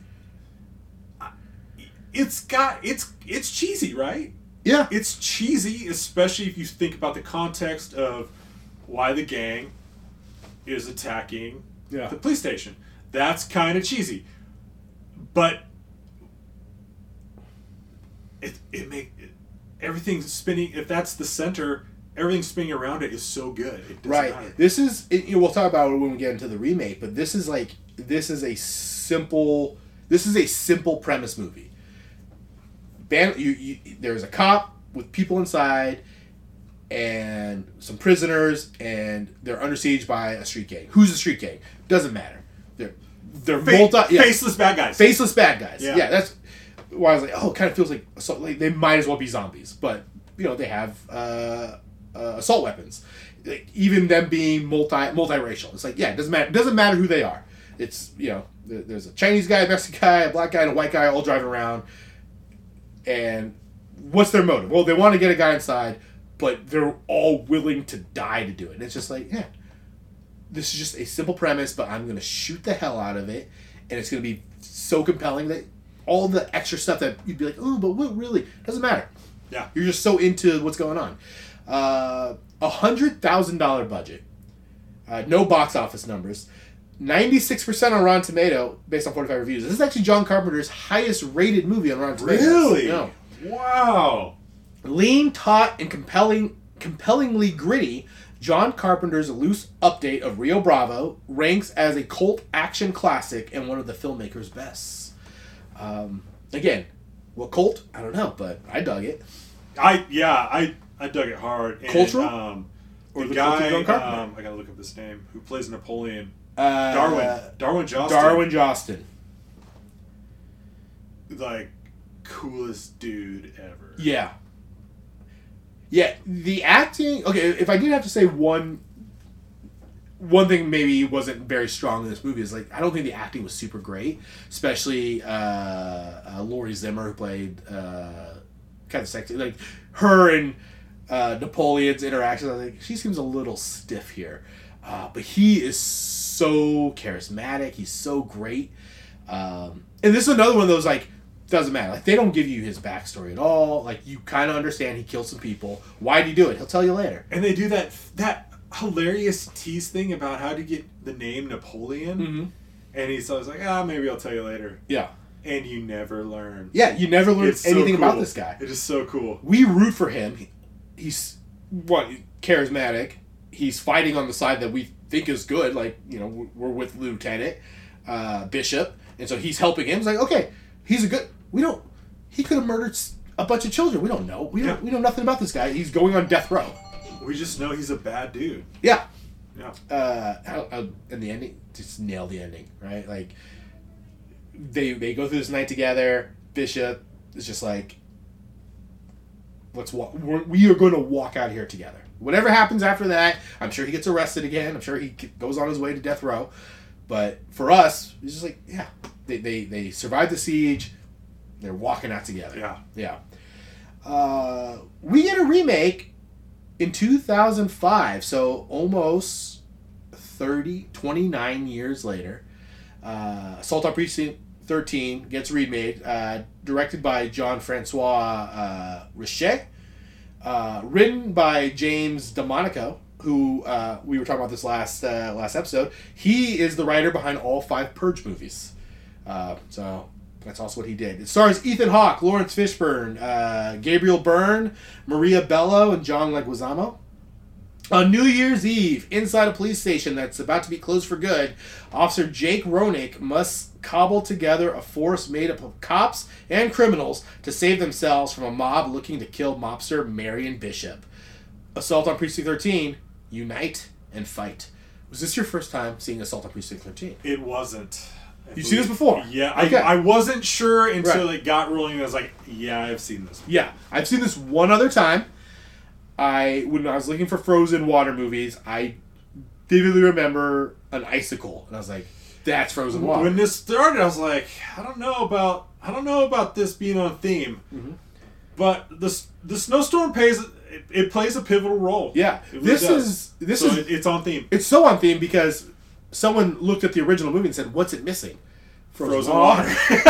it's got it's it's cheesy, right? Yeah. It's cheesy, especially if you think about the context of why the gang is attacking Yeah. the police station. That's kind of cheesy, but it it make it, everything's spinning. If that's the center, everything spinning around it is so good. It doesn't Right. matter. This is, it, you know, we'll talk about it when we get into the remake, but this is like, this is a simple, this is a simple premise movie. Ban, you, you, there's a cop with people inside and some prisoners, and they're under siege by a street gang. Who's the street gang? Doesn't matter. They're, they're Fa- multi, yeah, faceless bad guys. faceless bad guys. Yeah. Yeah, that's why I was like, oh, it kind of feels like, so, like they might as well be zombies, but you know they have uh, uh, assault weapons. Like, even them being multi multiracial, it's like, yeah, it doesn't matter. It doesn't matter who they are. It's, you know, there- there's a Chinese guy, a Mexican guy, a black guy, and a white guy all driving around. And what's their motive? Well, they want to get a guy inside, but they're all willing to die to do it. And it's just like, yeah, this is just a simple premise, but I'm going to shoot the hell out of it, and it's going to be so compelling that all the extra stuff that you'd be like, oh, but what really? Doesn't matter. Yeah. You're just so into what's going on. Uh, a one hundred thousand dollars budget. Uh, no box office numbers. ninety-six percent on Rotten Tomato, based on forty-five reviews. This is actually John Carpenter's highest rated movie on Rotten Tomatoes. Really? No. Wow. Lean, taut, and compelling, compellingly gritty, John Carpenter's loose update of Rio Bravo ranks as a cult action classic and one of the filmmaker's best. Um, again, what cult? I don't know, but I dug it. I yeah I I dug it hard. And, Cultural? Um, Or the, the cult of guy John Carpenter? um, I gotta look up his name who plays Napoleon. Uh, Darwin. Darwin Johnston. Darwin Johnston. Like coolest dude ever. Yeah. Yeah, the acting... Okay, if I did have to say one... One thing maybe wasn't very strong in this movie is, like, I don't think the acting was super great. Especially uh, uh, Laurie Zimmer, who played uh, kind of sexy. Like, her and uh, Napoleon's interactions, I was like, she seems a little stiff here. Uh, but he is so charismatic. He's so great. Um, and this is another one of those, like, doesn't matter. Like, they don't give you his backstory at all. Like, you kind of understand he killed some people. Why'd he do it? He'll tell you later. And they do that that hilarious tease thing about how to get the name Napoleon. Mm-hmm. And he's always like, ah, maybe I'll tell you later. Yeah. And you never learn. Yeah, you never learn It's so anything about cool. this guy. It is so cool. We root for him. He- He's, what, charismatic. He's fighting on the side that we think is good. Like, you know, we're with Lieutenant uh, Bishop. And so he's helping him. It's like, okay, he's a good... We don't... He could have murdered s- a bunch of children. We don't know. We don't. Yeah. We know nothing about this guy. He's going on death row. We just know he's a bad dude. Yeah. Yeah. Uh, how- how- and the ending, just nail the ending, right? Like, they they go through this night together. Bishop is just like, let's walk. We're, we are going to walk out of here together. Whatever happens after that, I'm sure he gets arrested again. I'm sure he goes on his way to death row. But for us, it's just like, yeah, they they they survived the siege. They're walking out together. Yeah. Yeah. Uh, we get a remake in two thousand five, so almost thirty, twenty-nine years later. Uh, Assault on Precinct thirteen gets remade, uh, directed by Jean-Francois uh, Richet. Uh, written by James DeMonico, who uh, we were talking about this last uh, last episode. He is the writer behind all five Purge movies. Uh, so that's also what he did. It stars Ethan Hawke, Lawrence Fishburne, uh, Gabriel Byrne, Maria Bello, and John Leguizamo. On New Year's Eve, inside a police station that's about to be closed for good, Officer Jake Ronick must cobble together a force made up of cops and criminals to save themselves from a mob looking to kill mobster Marion Bishop. Assault on Precinct thirteen, unite and fight. Was this your first time seeing Assault on Precinct thirteen? It wasn't. I You've seen this before? Yeah, Okay. I, I wasn't sure until Right. it got rolling. I was like, yeah, I've seen this. Yeah, I've seen this one other time. I when I was looking for Frozen water movies, I vividly remember an icicle, and I was like, "That's Frozen water." When this started, I was like, I don't know about I don't know about this being on theme, Mm-hmm. but the the snowstorm plays it, it plays a pivotal role. Yeah, It really this does. is this so is it, it's on theme. it's so on theme because someone looked at the original movie and said, "What's it missing?" Frozen water.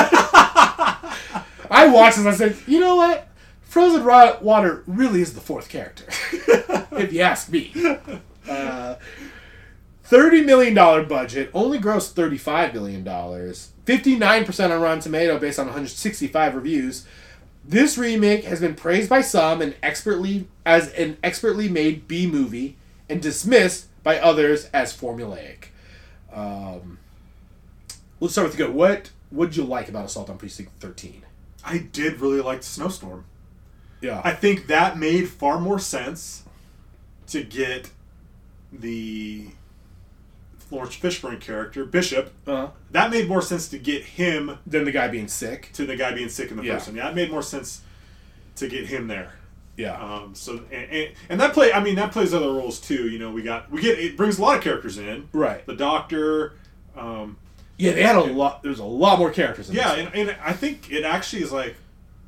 I watched this and I said, "You know what? Frozen Ro- water really is the fourth character, if you ask me." Uh, thirty million dollars budget, only grossed thirty-five million dollars. fifty-nine percent on Rotten Tomato based on one hundred sixty-five reviews. This remake has been praised by some and expertly as an expertly made B movie and dismissed by others as formulaic. Um, let's start with the good. What what did you like about Assault on Precinct thirteen? I did really like the snowstorm. Yeah. I think that made far more sense to get the Lawrence Fishburne character, Bishop. uh That made more sense to get him Then the guy being sick. to the guy being sick in the Yeah. first one. Yeah, it made more sense to get him there. Yeah. Um, so and, and, and that play, I mean, that plays other roles too. You know, we got we get it brings a lot of characters in. Right. The doctor. Um, Yeah, they had a lot. There's a lot more characters in yeah, this. and, and I think it actually is like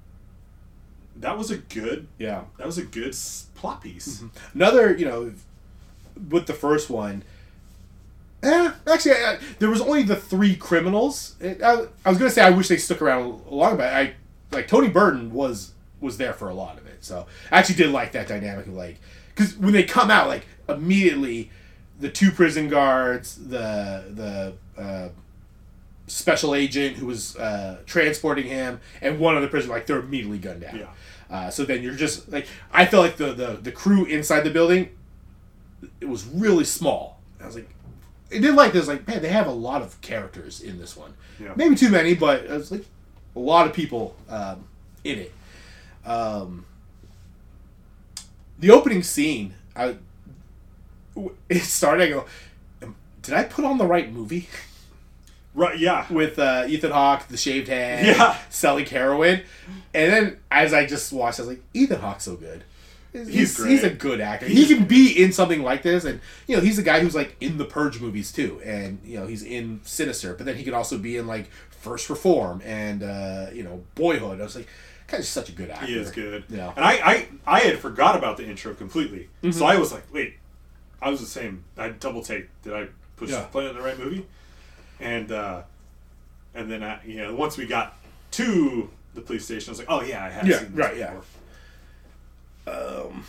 that was a good Yeah. that was a good s- plot piece. Another, you know, with the first one, eh, actually, I, there was only the three criminals. It, I, I was going to say I wish they stuck around longer, but I, like, Tony Burton was was there for a lot of it. So I actually did like that dynamic of, like, because when they come out, like, immediately, the two prison guards, the, the, uh, special agent who was uh, transporting him, and one other prisoner, like, they're immediately gunned down. Yeah. Uh, so then you're just like, I felt like the, the, the crew inside the building, it was really small. I was like, I did like this, like, man, they have a lot of characters in this one. Yeah. Maybe too many, but it was like a lot of people um, in it. Um, the opening scene, I it started. I go, did I put on the right movie? Right? Yeah. With uh, Ethan Hawke, the shaved head, Yeah. Sally Carowin, and then as I just watched, I was like, Ethan Hawke's so good. He's He's great. he's a good actor. He can be in something like this, and you know he's a guy who's like in the Purge movies too, and you know he's in Sinister, but then he can also be in like First Reform and uh, you know Boyhood. I was like, guy's such a good actor. He is good. Yeah. And I, I, I had forgot about the intro completely. Mm-hmm. So I was like, wait, I was the same. I double take. Did I push Yeah. play on the right movie? And uh, and then I, you know, once we got to the police station, I was like, oh yeah, I have Yeah, seen this right, yeah. before. Um,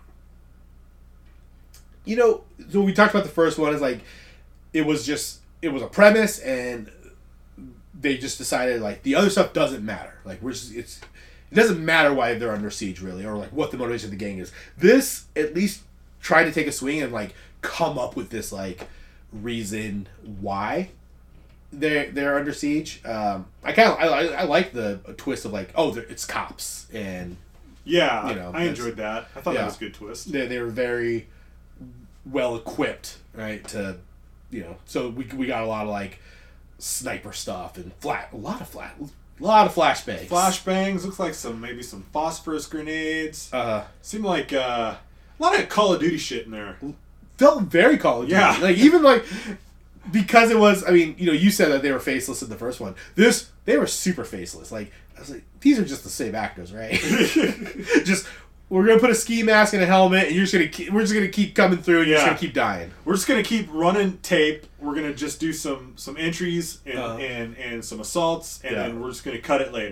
you know, so we talked about the first one is like, it was just, it was a premise and they just decided like the other stuff doesn't matter. Like we're just, it's, it doesn't matter why they're under siege really, or like what the motivation of the gang is. This at least tried to take a swing and like come up with this like reason why they're they're under siege. Um, I kind of I, I I like the twist of like, oh, it's cops and Yeah, You know, I that's- enjoyed that. I thought yeah. that was a good twist. they, they were very well equipped, right? To, you know, so we we got a lot of like sniper stuff and flat, a lot of flat, a lot of flashbangs. Flashbangs, looks like some maybe some phosphorus grenades. Uh, Seemed like uh, a lot of Call of Duty shit in there. felt very Call of Duty. Yeah. Like even like because it was. I mean, you know, you said that they were faceless in the first one. This they were super faceless. Like I was like, these are just the same actors, right? Just. We're gonna put a ski mask and a helmet, and you're just gonna keep, we're just gonna keep coming through, and you're just Yeah. gonna keep dying. We're just gonna keep running tape. We're gonna just do some some entries and Uh-huh. and, and some assaults, and Yeah. then we're just gonna cut it later.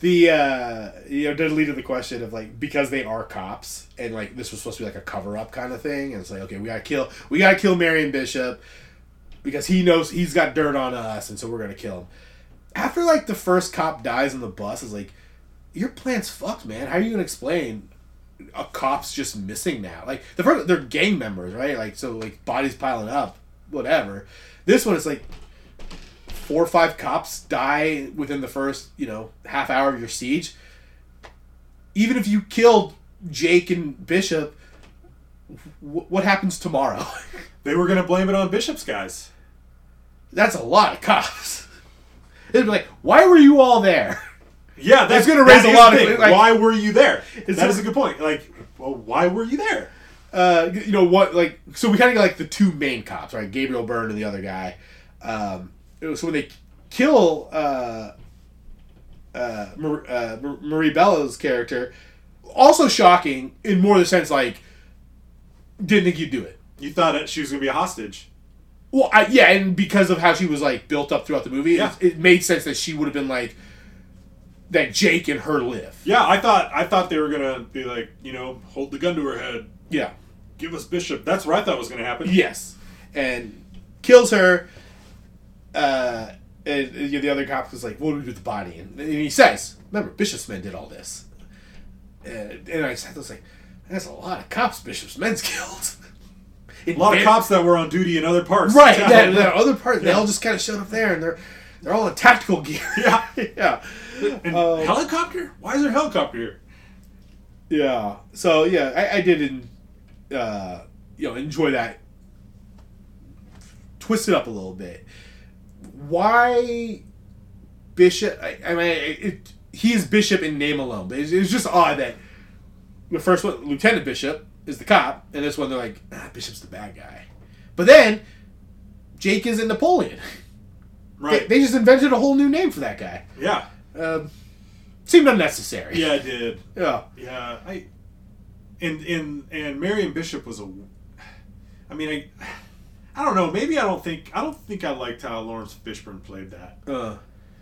The uh, you know did lead to the question of like because they are cops and like this was supposed to be like a cover up kind of thing, and it's like okay we gotta kill we gotta kill Marion Bishop because he knows he's got dirt on us, and so we're gonna kill him. After like the first cop dies on the bus, it's like your plan's fucked, man. How are you gonna explain a cop's just missing now? Like the first they're gang members, right? Like so like bodies piling up, whatever. This one is like. Four or five cops die within the first, you know, half hour of your siege. Even if you killed Jake and Bishop, w- what happens tomorrow? They were going to blame it on Bishop's guys. That's a lot of cops. It'd be like, why were you all there? Yeah, that's going to raise that a lot of... thing. Like, why were you there? That there, is a good point. Like, well, why were you there? Uh, you know, what, like, so we kind of get, like, the two main cops, right? Gabriel Byrne and the other guy. Um... So when they kill uh, uh, Mar- uh, Mar- Marie Bella's character, also shocking in more the sense like, didn't think you'd do it. You thought it, she was going to be a hostage. Well, I, yeah, and because of how she was like built up throughout the movie, yeah. it, it made sense that she would have been like that. Jake and her live. Yeah, I thought I thought they were going to be like, you know, hold the gun to her head. Yeah, give us Bishop. That's what I thought was going to happen. Yes, and kills her. Uh, and, and the other cop was like, what do we do with the body? And, and he says, remember, Bishop's men did all this. And, and I was like, that's a lot of cops Bishop's men's killed. A lot of cops that were on duty in other parts. Right, that, that other part, yeah. They all just kind of showed up there, and they're they're all in tactical gear. Yeah. yeah. And um, helicopter? Why is there a helicopter here? Yeah. So, yeah, I, I did in, uh, you know, enjoy that. Twist it up a little bit. Why Bishop? I, I mean, it, he is Bishop in name alone, but it's, it's just odd that the first one, Lieutenant Bishop, is the cop, and this one they're like, ah, Bishop's the bad guy. But then Jake isn't Napoleon. Right. They, they just invented a whole new name for that guy. Yeah. Um, seemed unnecessary. Yeah, it did. Yeah. Yeah. I. And and and Marion Bishop was a. I mean, I. I don't know. Maybe I don't think I don't think I liked how Lawrence Fishburne played that. Uh,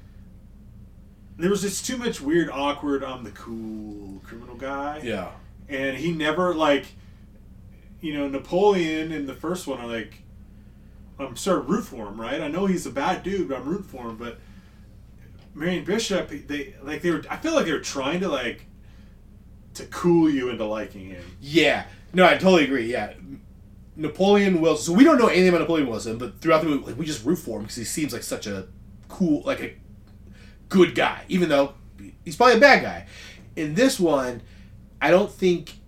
there was just too much weird, awkward. I'm the cool criminal guy. Yeah. And he never like, you know, Napoleon in the first one. I like, I'm sort of root for him, right? I know he's a bad dude, but I'm rooting for him. But Marion Bishop, they like they were. I feel like they were trying to like, to cool you into liking him. Yeah. No, I totally agree. Yeah. Napoleon Wilson. So we don't know anything about Napoleon Wilson, but throughout the movie, like we just root for him because he seems like such a cool, like a good guy, even though he's probably a bad guy. In this one, I don't think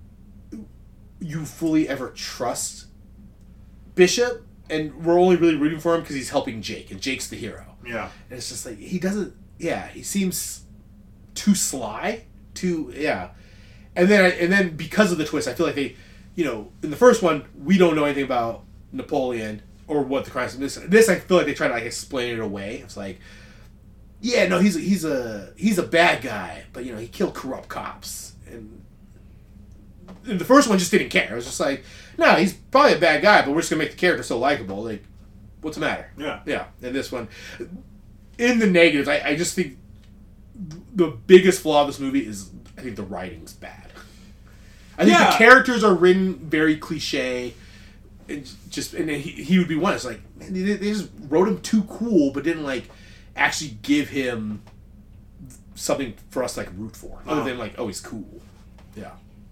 you fully ever trust Bishop, and we're only really rooting for him because he's helping Jake, and Jake's the hero. Yeah. And it's just like he doesn't. Yeah, he seems too sly, too yeah. And then, I, and then because of the twist, I feel like they. You know, in the first one, we don't know anything about Napoleon or what the crimes. This, this I feel like they try to like explain it away. It's like, yeah, no, he's a, he's a he's a bad guy, but you know, he killed corrupt cops. And, and the first one just didn't care. It was just like, no, he's probably a bad guy, but we're just gonna make the character so likable. Like, what's the matter? Yeah, yeah. And this one, in the negatives, I, I just think the biggest flaw of this movie is I think the writing's bad. I think yeah. the characters are written very cliche, and just and he, he would be one. It's like man, they, they just wrote him too cool, but didn't like actually give him something for us to like root for, other uh-huh. than like oh he's cool. Yeah.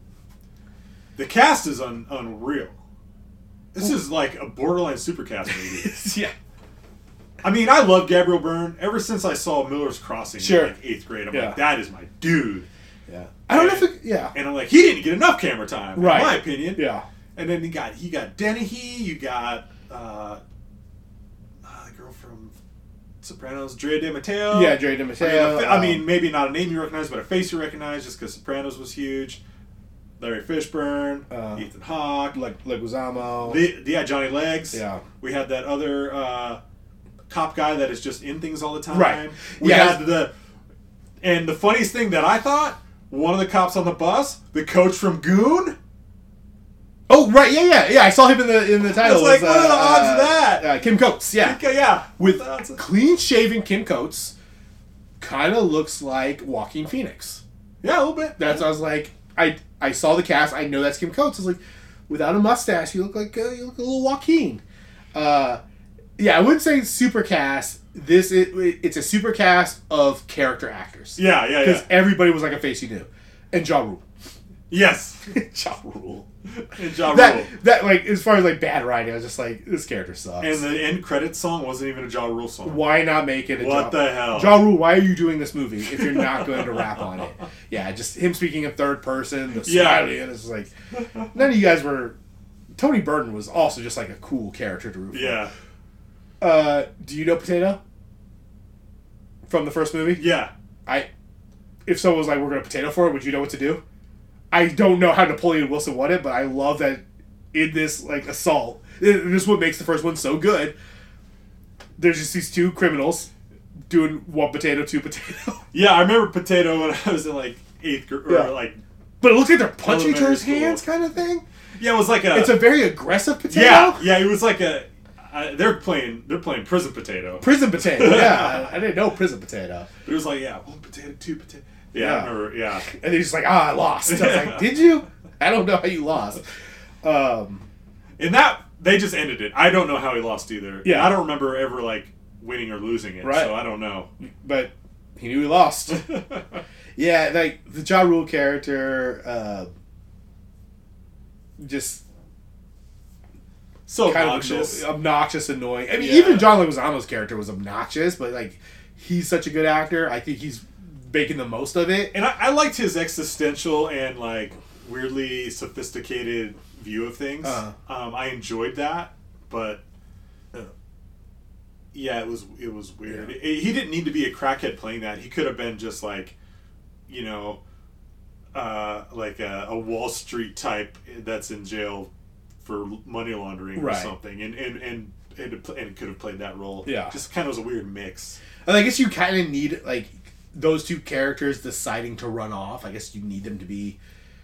The cast is un- unreal. This is like a borderline supercast movie. Yeah. I mean, I love Gabriel Byrne. Ever since I saw Miller's Crossing Sure. in like eighth grade, I'm Yeah. like, that is my dude. Yeah. I don't and, know if it, yeah. And I'm like, he didn't get enough camera time, Right. in my opinion. Yeah. And then he got he got Dennehy, you got uh, uh, the girl from Sopranos, Drea De Matteo. Yeah, Drea De Matteo. I mean, a, I um, mean, maybe not a name you recognize, but a face you recognize just because Sopranos was huge. Larry Fishburne, Uh, Ethan Hawke, like Leguizamo. the, yeah, Johnny Legs. Yeah. We had that other uh, cop guy that is just in things all the time. Right. We Yeah. had the, and the funniest thing that I thought, one of the cops on the bus, the coach from Goon. Oh right, yeah, yeah, yeah. I saw him in the in the title. It's like, was, what are the uh, odds of uh, that? Uh, Kim Coates, yeah, Okay, yeah. with That's a- clean shaven Kim Coates, kind of looks like Joaquin Phoenix. Yeah, a little bit. That's I was like, I I saw the cast. I know that's Kim Coates. I was like, without a mustache, you look like uh, you look a little Joaquin. Uh, yeah, I wouldn't say super cast. This it, it's a super cast of character actors. Yeah, yeah, Because yeah. everybody was like a face you knew, and Ja Rule. Yes. Ja Rule. And Ja Rule. That that like as far as like bad writing, I was just like, this character sucks. And the end credits song wasn't even a Ja Rule song. Why not make it a What Ja, the hell? Ja Rule, why are you doing this movie if you're not going to rap on it? Yeah, just him speaking in third person, the Yeah. smiley, and it's just like none of you guys were. Tony Burton was also just like a cool character to root for. Yeah. Uh, do you know Potato? From the first movie? Yeah. I, if someone was like, we're going to potato for it, would you know what to do? I don't know how Napoleon Wilson won it, but I love that in this like assault, this is what makes the first one so good. There's just these two criminals doing one potato, two potato. Yeah, I remember Potato when I was in like eighth grade, or Yeah. like, But it looks like they're punching each Elementary other's school. hands kind of thing. yeah, it was like a, It's a very aggressive potato. yeah, yeah, it was like a, uh, they're playing, they're playing Prison Potato. Prison potato, yeah. I, I didn't know prison potato. It was like, yeah, one potato, two potato. Yeah, Yeah. I remember, yeah. And he's just like, ah, I lost. I was like, did you? I don't know how you lost. Um, And that, they just ended it. I don't know how he lost either. Yeah. I don't remember ever like winning or losing it, Right. so I don't know. but he knew he lost. Yeah, like the Ja Rule character, uh, just So kind obnoxious. of obnoxious, annoying. I mean, Yeah. even John Leguizamo's character was obnoxious, but like he's such a good actor. I think he's making the most of it. And I, I liked his existential and like weirdly sophisticated view of things. Uh-huh. Um, I enjoyed that, but yeah, it was it was weird. Yeah. It- he didn't need to be a crackhead playing that. He could have been just like, you know, uh, like a, a Wall Street type that's in jail for money laundering or Right. something, and and and and, and could have played that role. Yeah. just kind of was a weird mix. And I guess you kind of need like those two characters deciding to run off. I guess you need them to be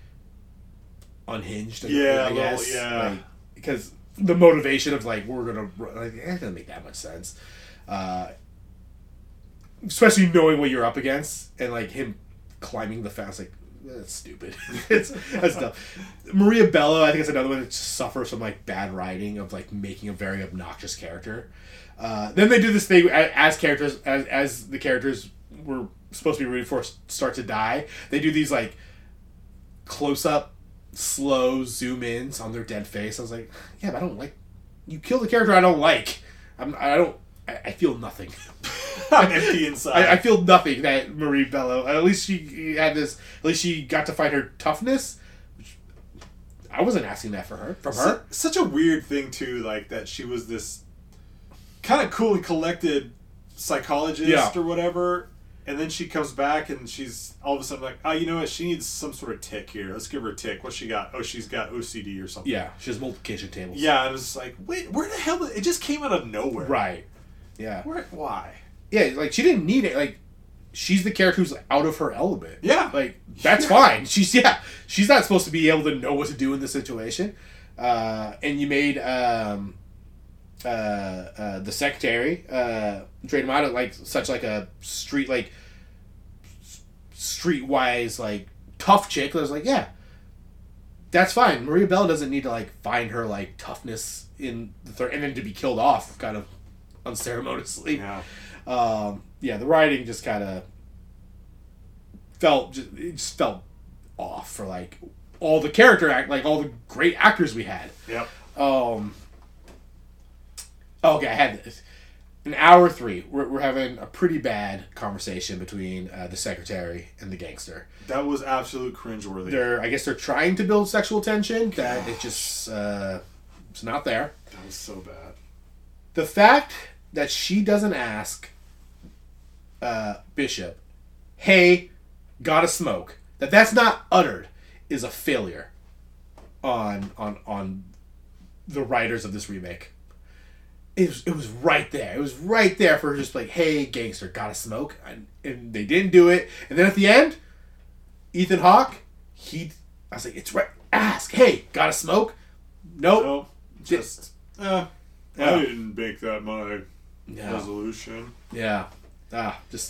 unhinged. Yeah, I a little- guess. yeah. Like, because the motivation of like we're gonna run, like it doesn't make that much sense. Uh, especially knowing what you're up against and like him climbing the fence, like that's stupid. it's that's dumb. Maria Bello, I think, is another one that just suffers from like bad writing of like making a very obnoxious character. Uh, then they do this thing a- as characters as as the characters we're supposed to be rooting for start to die. They do these like close up, slow zoom ins on their dead face. I was like, yeah, but I don't like you kill the character I don't like. I'm I don't I, I feel nothing. I'm empty inside. I, I feel nothing that Marie Bello. At least she had this. At least she got to find her toughness. Which I wasn't asking that for her. From her. Su- such a weird thing too, like that she was this kind of cool and collected psychologist Yeah. or whatever, and then she comes back and she's all of a sudden like, oh, you know what? She needs some sort of tick here. Let's give her a tick. What she got? Oh, she's got O C D or something. Yeah, she has multiplication tables. Yeah, I was like, wait, where the hell? Did, it just came out of nowhere. Right. Yeah. Where? Why? Yeah, like she didn't need it. Like she's the character who's out of her element. Yeah. Like that's fine. She's yeah. She's not supposed to be able to know what to do in this situation. Uh, and you made um, uh, uh, the secretary, uh, Dre D'Amato, like such like a street like streetwise like tough chick. I was like, yeah, that's fine. Maria Bell doesn't need to like find her like toughness in the third, and then to be killed off kind of unceremoniously. Yeah. Um, yeah, the writing just kind of felt just, it just felt off for like all the character act, like all the great actors we had. Yep. Um. Okay, I had this. In hour three, we're, we're having a pretty bad conversation between uh, the secretary and the gangster. That was absolute cringeworthy. They're, I guess, they're trying to build sexual tension. That it just, uh, it's not there. That was so bad. The fact that she doesn't ask uh, Bishop, "Hey, gotta smoke," that that's not uttered, is a failure on on on the writers of this remake. It was, it was right there. It was right there for her just like, "Hey, gangster, gotta smoke," and, and they didn't do it. And then at the end, Ethan Hawke, he, I was like, "It's right. Ask, hey, gotta smoke." Nope. No, just uh, Yeah. I didn't make that my Yeah. resolution. Yeah. Ah, just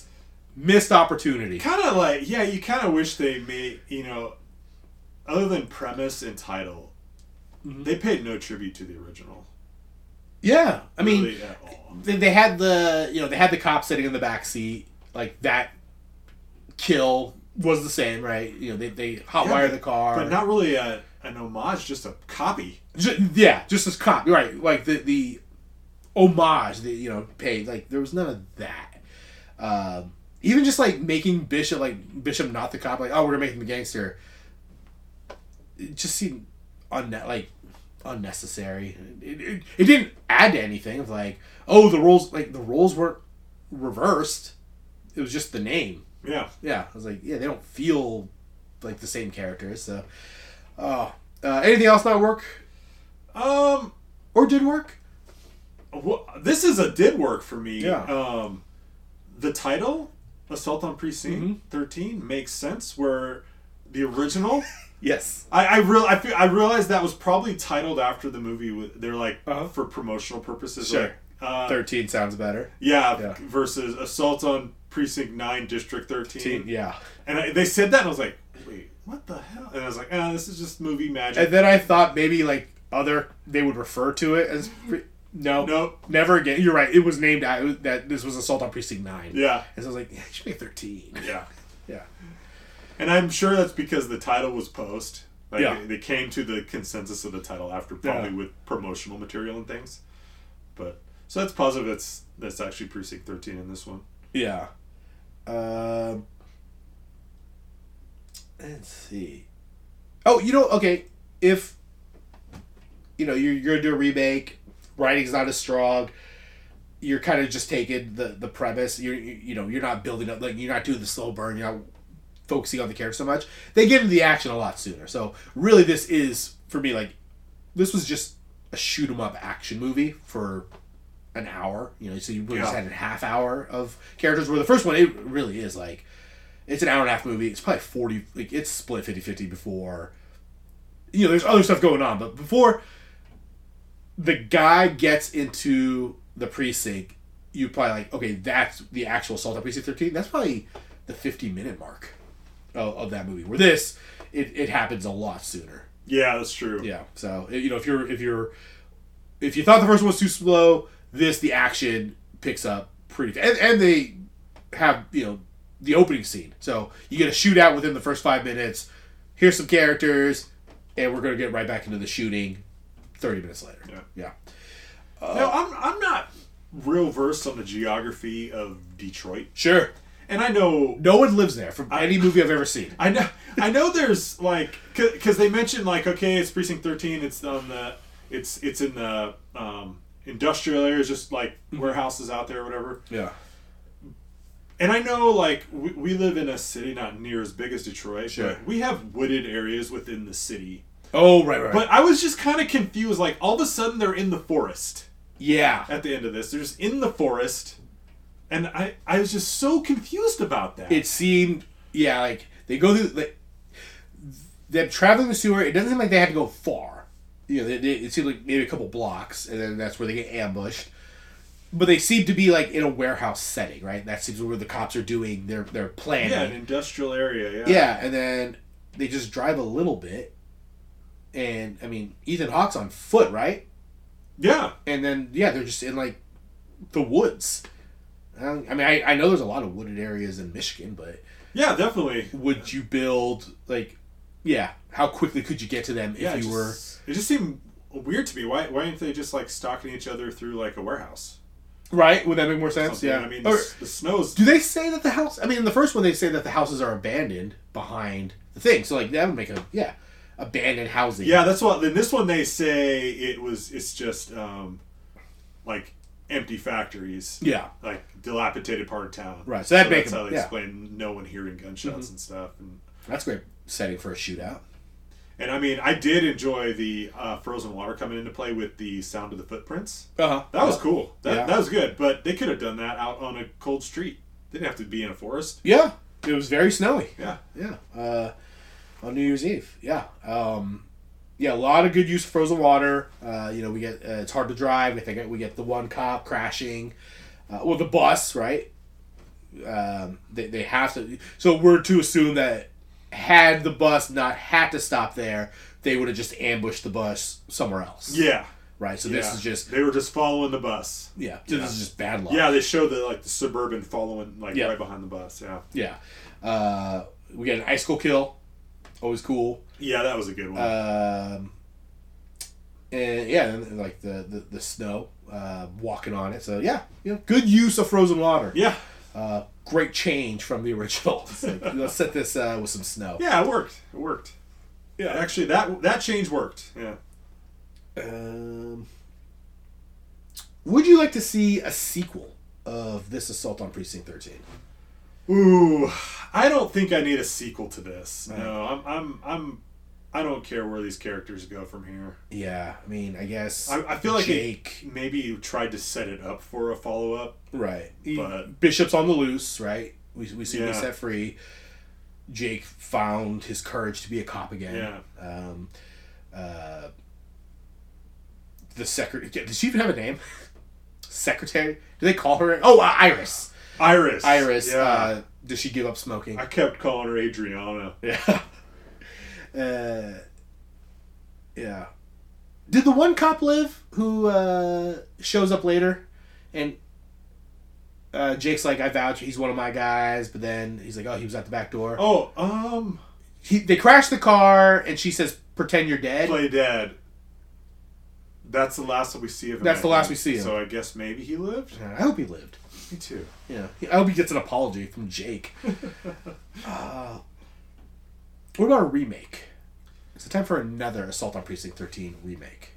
missed opportunity. Kind of like, yeah, you kind of wish they made, you know, other than premise and title, mm-hmm. they paid no tribute to the original. Yeah, I mean, really at all. They, they had the you know they had the cop sitting in the back seat, like that. Kill was the same, right? You know, they they hotwire yeah, the car, but not really a, an homage, just a copy. Just, yeah, just as copy, right? Like the the homage that you know paid. Like there was none of that. Um, even just like making Bishop like Bishop not the cop, like oh we're gonna make him the gangster. It just seemed unne- like unnecessary. It, it, it didn't add to anything. Of like oh the roles like the roles weren't reversed. It was just the name. Yeah. Yeah. I was like, yeah, they don't feel like the same characters. So, oh, uh, anything else not work? Um, or did work? Well, this is a did work for me. Yeah. Um, the title, Assault on Precinct mm-hmm. thirteen, makes sense. Where the original, yes, I I real I feel, I realized that was probably titled after the movie. With they're like uh-huh. for promotional purposes. Sure. Like, uh, thirteen sounds better. Yeah, yeah. Versus Assault on Precinct nine, District thirteen. Yeah. And I, they said that, and I was like, wait, what the hell? And I was like, ah, this is just movie magic. And then I thought maybe, like, other, they would refer to it as, pre- no. No. Never again. You're right. It was named, it was, that this was Assault on Precinct nine. Yeah. And so I was like, yeah, it should be thirteen. Yeah. Yeah. And I'm sure that's because the title was post. Like, yeah. They, they came to the consensus of the title after, probably yeah. with promotional material and things. But, so that's positive that's, that's actually Precinct thirteen in this one. Yeah. Um, let's see. Oh, you know, okay, if you know you're you're gonna do a remake, writing's not as strong. You're kind of just taking the, the premise. You're you, you know you're not building up like you're not doing the slow burn. You're not focusing on the character so much. They get into the action a lot sooner. So really, this is for me like this was just a shoot 'em up action movie for an hour, you know, so you really yeah. just had a half hour of characters, where the first one, it really is like, it's an hour and a half movie, it's probably forty, like, it's split fifty-fifty before, you know, there's other stuff going on, but before the guy gets into the precinct, you probably like, okay, that's the actual Assault on Precinct thirteen, that's probably the fifty minute mark of, of that movie, where this, it, it happens a lot sooner. Yeah, that's true. Yeah, so, you know, if you're, if you're, if you thought the first one was too slow, this, the action picks up pretty fast. And, and they have, you know, the opening scene. So you get a shootout within the first five minutes. Here's some characters, and we're going to get right back into the shooting thirty minutes later. Yeah. Yeah. Uh, now, I'm, I'm not real versed on the geography of Detroit. Sure. And I know... No one lives there from I, any movie I've ever seen. I know I know there's, like... Because they mentioned, like, okay, it's Precinct thirteen. It's on the... It's, it's in the... Um, industrial areas, just like warehouses out there or whatever. Yeah. And I know, like, we, we live in a city not near as big as Detroit, sure. but we have wooded areas within the city. Oh, right, right. But I was just kind of confused. Like, all of a sudden, they're in the forest. Yeah. At the end of this. They're just in the forest. And I, I was just so confused about that. It seemed, yeah, like, they go through, like, them traveling the sewer, it doesn't seem like they had to go far. You know, they, they, it seemed like maybe a couple blocks, and then that's where they get ambushed. But they seem to be like in a warehouse setting, right? That seems where the cops are doing their their planning. Yeah, an industrial area. Yeah. Yeah, and then they just drive a little bit, and I mean, Ethan Hawke's on foot, right? Yeah. And then yeah, they're just in like the woods. I mean, I I know there's a lot of wooded areas in Michigan, but yeah, definitely. Would you build like, yeah? How quickly could you get to them if yeah, you just, were? It just seemed weird to me. Why why aren't they just like stalking each other through like a warehouse? Right? Would that make more sense? Something. Yeah. I mean, or, the, the snow's... Do they say that the house... I mean, in the first one, they say that the houses are abandoned behind the thing. So, like, that would make a... Yeah. Abandoned housing. Yeah, that's what... In this one, they say it was... It's just, um... like, empty factories. Yeah. Like, dilapidated part of town. Right. So that'd so make that's them... how they yeah. explain no one hearing gunshots mm-hmm. and stuff. And, that's a great setting for a shootout. And, I mean, I did enjoy the uh, frozen water coming into play with the sound of the footprints. Uh-huh. That was cool. That, yeah. that was good. But they could have done that out on a cold street. They didn't have to be in a forest. Yeah. It was very snowy. Yeah. Yeah. Uh, on New Year's Eve. Yeah. Um, yeah, a lot of good use of frozen water. Uh, you know, we get... Uh, it's hard to drive. We think we get the one cop crashing. Uh, well, the bus, right? um, they they have to. So we're to assume that had the bus not had to stop there, they would have just ambushed the bus somewhere else. Yeah. Right. So Yeah. this is just They were just following the bus. yeah. So Yeah. this is just bad luck. Yeah, they show the like the Suburban following like Yeah. right behind the bus. Yeah. Yeah. Uh, we get an icicle kill. Always cool. Yeah, that was a good one. Um, and yeah, and, like the the, the snow, uh, walking on it. So yeah, you know, good use of frozen water. yeah. Uh, great change from the original. It's like, let's set this uh, with some snow. Yeah, it worked. It worked. Yeah. Actually, that that change worked. Yeah. Um, would you like to see a sequel of this Assault on Precinct thirteen? Ooh, I don't think I need a sequel to this. No, I'm I'm I'm I don't care where these characters go from here. Yeah, I mean, I guess I, I feel like Jake, it maybe tried to set it up for a follow up. right? He- but- Bishop's on the loose, right? We we see him Yeah. set free. Jake found his courage to be a cop again. Yeah. Um, uh, the secretary. Does she even have a name? Secretary? Do they call her? Oh, uh, Iris. Iris. Iris. Yeah. Uh, does she give up smoking? I kept calling her Adriana. Yeah. Uh, yeah. Did the one cop live who uh, shows up later? And uh, Jake's like, I vouch, he's one of my guys. But then he's like, oh, he was at the back door. Oh, um, He, they crash the car, and she says, pretend you're dead. play dead. That's the last that we see of him. That's I the last think. we see him. So I guess maybe he lived. Yeah, I hope he lived. Me too. Yeah. I hope he gets an apology from Jake. uh, what about a remake? It's time for another Assault on Precinct thirteen remake.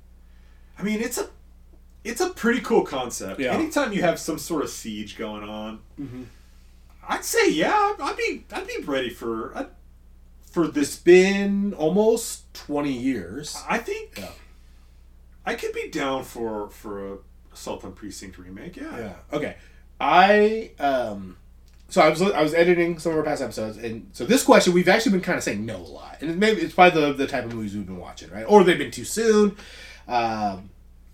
I mean, it's a it's a pretty cool concept. Yeah. Anytime you have some sort of siege going on, Mm-hmm. I'd say yeah, I'd be I'd be ready for I'd, for It's this. been almost twenty years. I think Yeah. I could be down for for a Assault on Precinct remake. Yeah. Yeah. Okay. I um so I was I was editing some of our past episodes, and so this question we've actually been kind of saying no a lot, and maybe it's probably the the type of movies we've been watching, right? Or they've been too soon. Um,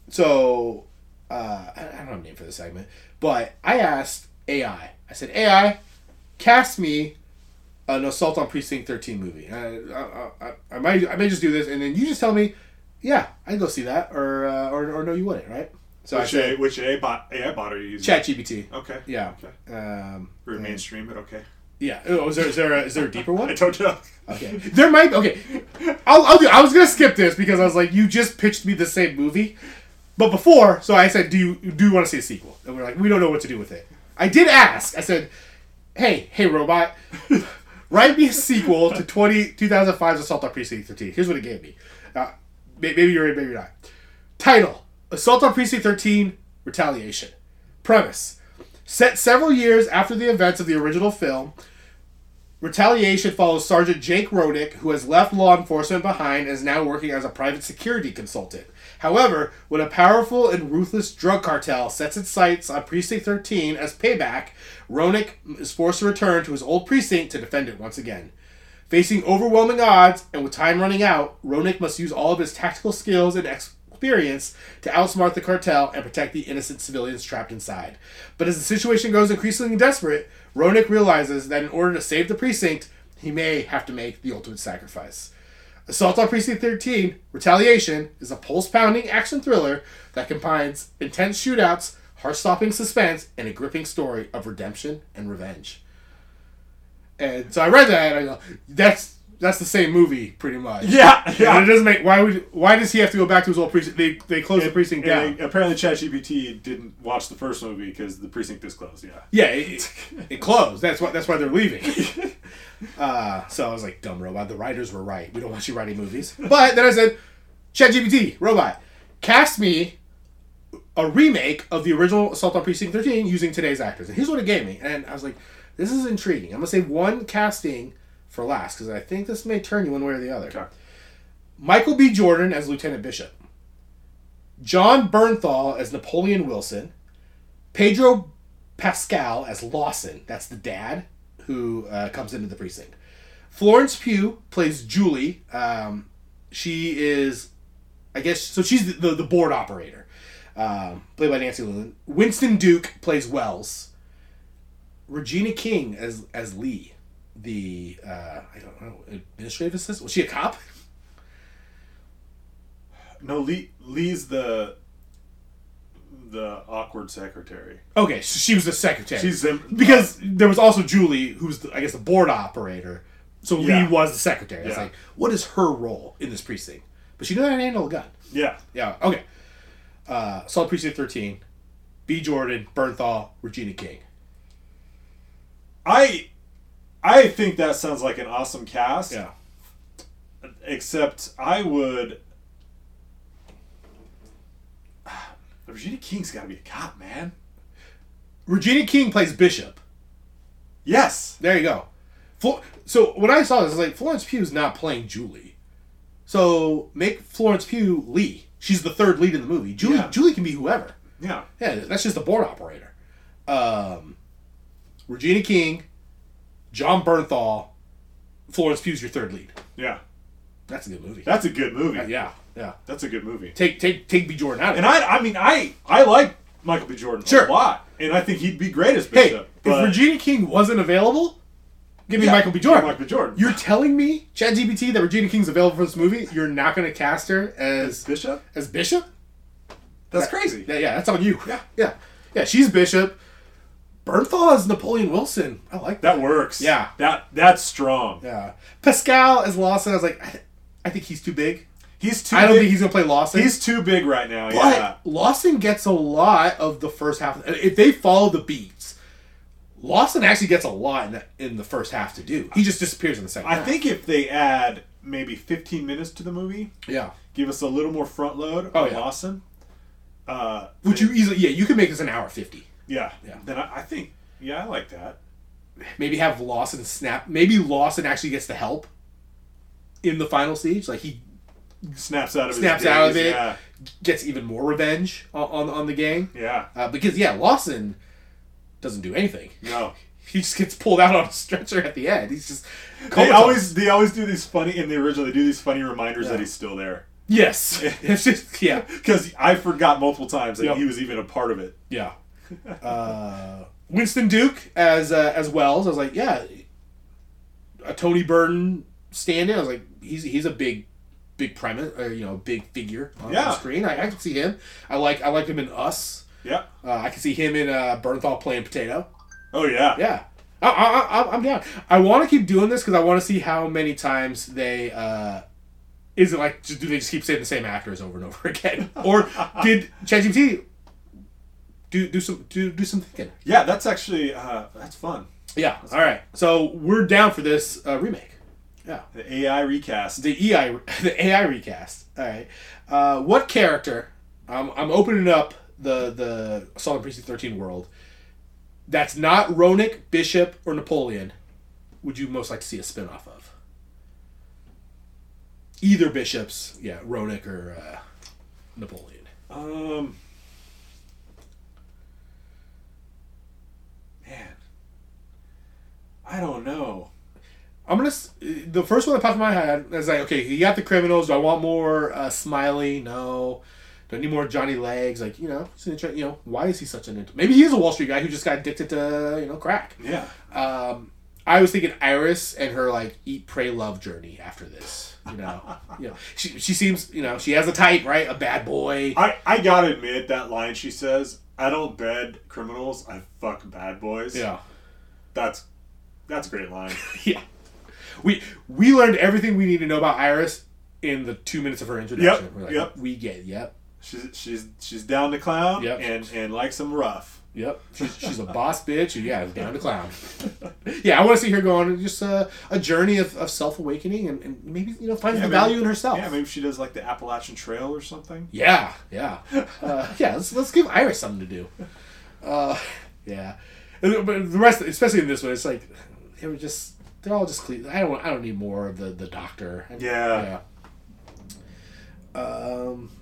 so uh, I, I don't have a name for this segment, but I asked A I. I said, A I, cast me an Assault on Precinct thirteen movie. I, I, I, I might I may just do this, and then you just tell me, yeah, I'd go see that, or uh, or or no, you wouldn't, right? So Which I A, said, which A I bot A I bot are you using? ChatGPT. Okay. Yeah. Okay. Um, Very and- mainstream, but okay. Yeah. Oh, is there is there a, is there a deeper I one? don't know. Okay. There might. Okay. I'll, I'll do. I was gonna skip this because I was like, you just pitched me the same movie, but before, so I said, do you do you want to see a sequel? And we're like, we don't know what to do with it. I did ask. I said, hey, hey, robot, write me a sequel to twenty, two thousand five's Assault on Precinct thirteen. Here's what it gave me. Uh, may- maybe you're in, maybe you're not. Title: Assault on Precinct thirteen. Retaliation. Premise: set several years after the events of the original film, Retaliation follows Sergeant Jake Rodick, who has left law enforcement behind and is now working as a private security consultant. However, when a powerful and ruthless drug cartel sets its sights on Precinct thirteen as payback, Rodick is forced to return to his old precinct to defend it once again. Facing overwhelming odds, and with time running out, Rodick must use all of his tactical skills and experience to outsmart the cartel and protect the innocent civilians trapped inside. But as the situation grows increasingly desperate, Rodick realizes that in order to save the precinct, he may have to make the ultimate sacrifice. Assault on Precinct thirteen, Retaliation, is a pulse-pounding action thriller that combines intense shootouts, heart-stopping suspense, and a gripping story of redemption and revenge. And so I read that, and I go, that's that's the same movie, pretty much. Yeah, yeah. And it doesn't make why would why does he have to go back to his old precinct? They they closed the precinct down. And apparently, ChatGPT didn't watch the first movie because the precinct is closed. Yeah. Yeah, it, it closed. That's why that's why they're leaving. Uh, so I was like, dumb robot. The writers were right. We don't want you writing movies. But then I said, ChatGPT, robot, cast me a remake of the original Assault on Precinct thirteen using today's actors. And here's what it gave me. And I was like, this is intriguing. I'm going to save one casting for last because I think this may turn you one way or the other. Okay. Michael B. Jordan as Lieutenant Bishop. John Bernthal as Napoleon Wilson. Pedro Pascal as Lawson. That's the dad who uh, comes into the precinct. Florence Pugh plays Julie. Um, she is, I guess, so she's the, the, the board operator. Um, played by Nancy Lewin. Winston Duke plays Wells. Regina King as as Lee, the uh, I don't know administrative assistant. Was she a cop? No, Lee Lee's the the awkward secretary. Okay, so she was the secretary. She's the, because there was also Julie, who's the, I guess the board operator. So Yeah. Lee was the secretary. It's Yeah. like, what is her role in this precinct? But she knew how to handle a gun. Yeah. Yeah. Okay. Uh, Solid Precinct thirteen. B. Jordan, Bernthal, Regina King. I I think that sounds like an awesome cast. Yeah. Except I would. Regina King's got to be a cop, man. Regina King plays Bishop. Yes. There you go. Flo- so when I saw this, I was like, Florence Pugh's not playing Julie. So make Florence Pugh Lee. She's the third lead in the movie. Julie Yeah. Julie can be whoever. Yeah. Yeah, that's just the board operator. Um, Regina King, John Bernthal, Florence Pugh's your third lead. Yeah. That's a good movie. That's a good movie. Uh, yeah, yeah. That's a good movie. Take take take B. Jordan out of And it. I I mean I I like Michael B. Jordan Sure. a lot, and I think he'd be great as Hey, Bishop. if but Regina King wasn't available, give me Yeah, Michael B. Jordan. Michael B. Jordan. You're telling me, ChatGPT, that Regina King's available for this movie? You're not going to cast her as Bishop? as Bishop? That's crazy. Yeah, yeah, that's on you. Yeah, yeah, yeah. She's Bishop. Bernthal as Napoleon Wilson. I like that. That works. Yeah. That that's strong. Yeah. Pascal as Lawson. I was like, I, I think he's too big. He's too I don't big. think he's going to play Lawson. He's too big right now. But Yeah. Lawson gets a lot of the first half. If they follow the beats, Lawson actually gets a lot in the, in the first half to do. He just disappears in the second I half. think if they add maybe fifteen minutes to the movie, Yeah. give us a little more front load Oh, on yeah. Lawson. Uh, Would you easily, yeah, you could make this an hour fifty. yeah. Yeah. Then I, I think, yeah, I like that. Maybe have Lawson snap. Maybe Lawson actually gets the help in the final siege. Like he Snaps out of snaps his out of days, it, Yeah. gets even more revenge on on, on the gang. Yeah. Uh, because yeah, Lawson doesn't do anything. No. He just gets pulled out on a stretcher at the end. He's just They comatose. always they always do these funny in the original. They do these funny reminders Yeah. that he's still there. Yes. It's just yeah. Because I forgot multiple times that Yep. he was even a part of it. Yeah. Uh, Winston Duke as uh, as Wells. I was like, yeah, a Tony Burton stand-in. I was like, he's he's a big, big premise, or you know, big figure on Yeah. the screen. I, I can see him. I like I like him in Us. Yeah. Uh, I can see him in uh, Bernthal playing Potato. Oh yeah. Yeah. I, I, I, I'm down. I want to keep doing this because I want to see how many times they. Uh, is it like, do they just keep saying the same actors over and over again, or did ChatGPT do do some do do some thinking? Yeah, that's actually uh, that's fun. Yeah. All right. So we're down for this uh, remake. Yeah. The A I recast. The E I the A I recast. All right. Uh, what character? I'm I'm opening up the the Solid Precinct thirteen world. That's not Ronik, Bishop, or Napoleon. Would you most like to see a spin-off of? Either Bishops, yeah, Ronik or uh, Napoleon. Um. Man. I don't know. I'm gonna. s- The first one that popped in my head is like, okay, you got the criminals. Do I want more uh, Smiley? No. Do I need more Johnny Legs? Like, you know, it's an inter- you know, why is he such an? Inter- Maybe he is a Wall Street guy who just got addicted to you know crack. Yeah. Um, I was thinking Iris and her like eat, pray, love journey after this. You know, you know, she she seems you know she has a type, right? A bad boy. I, I gotta admit, that line she says, I don't bed criminals, I fuck bad boys. Yeah, That's that's a great line. yeah. We we learned everything we need to know about Iris in the two minutes of her introduction. Yep, We're like, yep. We get yep. She's she's she's down to clown Yep. and, and likes them rough. Yep, she's, she's a boss bitch who, yeah, is down to clown. Yeah, I want to see her go on just uh, a journey of, of self-awakening and, and maybe, you know, finding Yeah, the maybe- value in herself. Yeah, maybe she does like the Appalachian Trail or something. Yeah, yeah. Uh, yeah, let's, let's give Iris something to do. Uh, yeah. But the rest, especially in this one, it's like, they were just, they're all just clean. I don't I don't need more of the, the doctor. Yeah. Yeah. Um.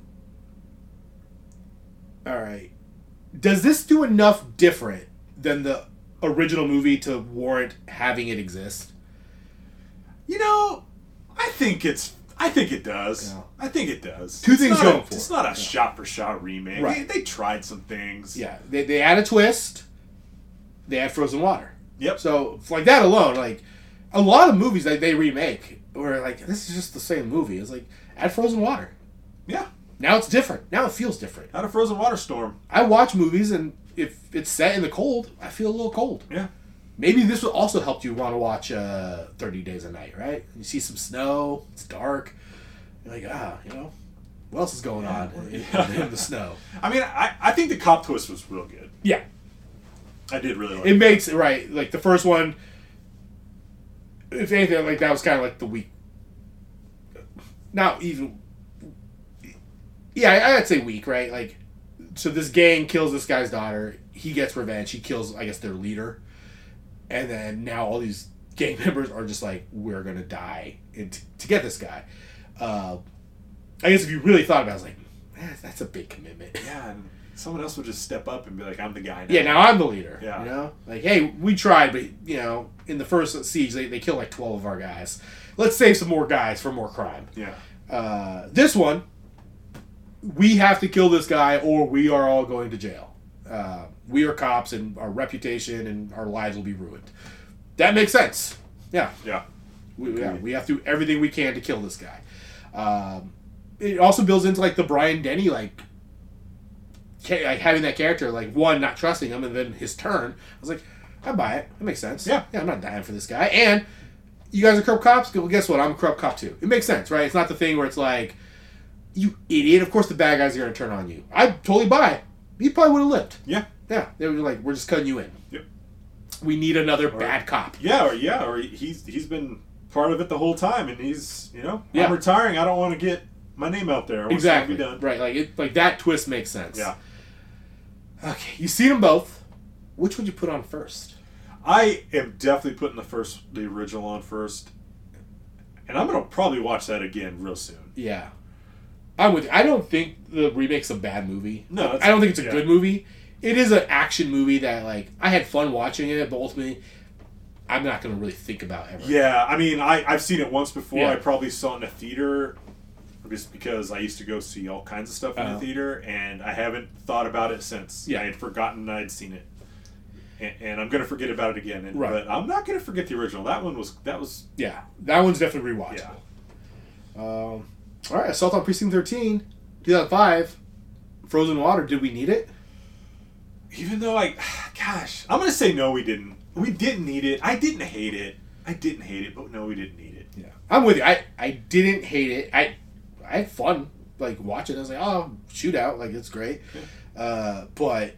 All right. Does this do enough different than the original movie to warrant having it exist? You know, I think it's. I think it does. Yeah. I think it does. Two It's things not going a, for It's it. not a Yeah. shot-for-shot remake. Right. They, they tried some things. Yeah. They, they add a twist. They add frozen water. Yep. So like that alone, like a lot of movies that they remake, where like this is just the same movie. It's like add frozen water. Yeah. Now it's different. Now it feels different. Had a frozen water storm. I watch movies, and if it's set in the cold, I feel a little cold. Yeah. Maybe this will also help you want to watch uh, thirty Days a Night, right? You see some snow, it's dark. You're like, ah, you know, what else is going on in, in the snow? I mean, I, I think the cop twist was real good. Yeah. I did really like It it. makes it, right. Like, the first one, if anything, like, that was kind of like the weak. Not even. Yeah, I- I'd say weak, right? Like, so this gang kills this guy's daughter. He gets revenge. He kills, I guess, their leader. And then now all these gang members are just like, we're going to die and t- to get this guy. Uh, I guess if you really thought about it, I was like, eh, that's a big commitment. Yeah, and someone else would just step up and be like, I'm the guy now. Yeah, now I'm the leader. Yeah. You know? Like, hey, we tried, but, you know, in the first siege, they, they killed like twelve of our guys. Let's save some more guys for more crime. Yeah. Uh, this one, we have to kill this guy or we are all going to jail. Uh, we are cops and our reputation and our lives will be ruined. That makes sense. Yeah. Yeah. We, yeah, we have to do everything we can to kill this guy. Um, it also builds into like the Brian Denny like, ca- like having that character like one not trusting him and then his turn. I was like, I buy it. That makes sense. Yeah. yeah, I'm not dying for this guy. And you guys are corrupt cops. Well, guess what? I'm a corrupt cop too. It makes sense, right? It's not the thing where it's like, you idiot. Of course the bad guys are going to turn on you. I totally buy it. He probably would have lived. Yeah. Yeah, they were like, we're just cutting you in. Yep. We need another bad cop. Yeah, or yeah, or he's he's been part of it the whole time, and he's you know Yeah. I'm retiring. I don't want to get my name out there. I want Exactly. to be done. Right, like it, like that twist makes sense. Yeah. Okay, you see them both. Which would you put on first? I am definitely putting the first, the original on first, and I'm gonna probably watch that again real soon. Yeah, I'm with you. I don't think the remake's a bad movie. No, it's- I don't think it's a yeah. good movie. It is an action movie that like I had fun watching it, but ultimately, I'm not gonna really think about ever. Yeah, I mean, I I've seen it once before. Yeah. I probably saw it in a theater, just because I used to go see all kinds of stuff in Uh-huh. the theater, and I haven't thought about it since. Yeah. I had forgotten I'd seen it, and, and I'm gonna forget about it again. And, Right. But I'm not gonna forget the original. That one was that was Yeah, that one's definitely rewatchable. yeah. Um, all right, Assault on Precinct thirteen, two thousand five, Frozen Water. Did we need it? Even though I, gosh, I'm gonna say no. We didn't. We didn't need it. I didn't hate it. I didn't hate it, but no, we didn't need it. Yeah, I'm with you. I, I didn't hate it. I I had fun like watching it. I was like, oh, shootout, like it's great. Uh, but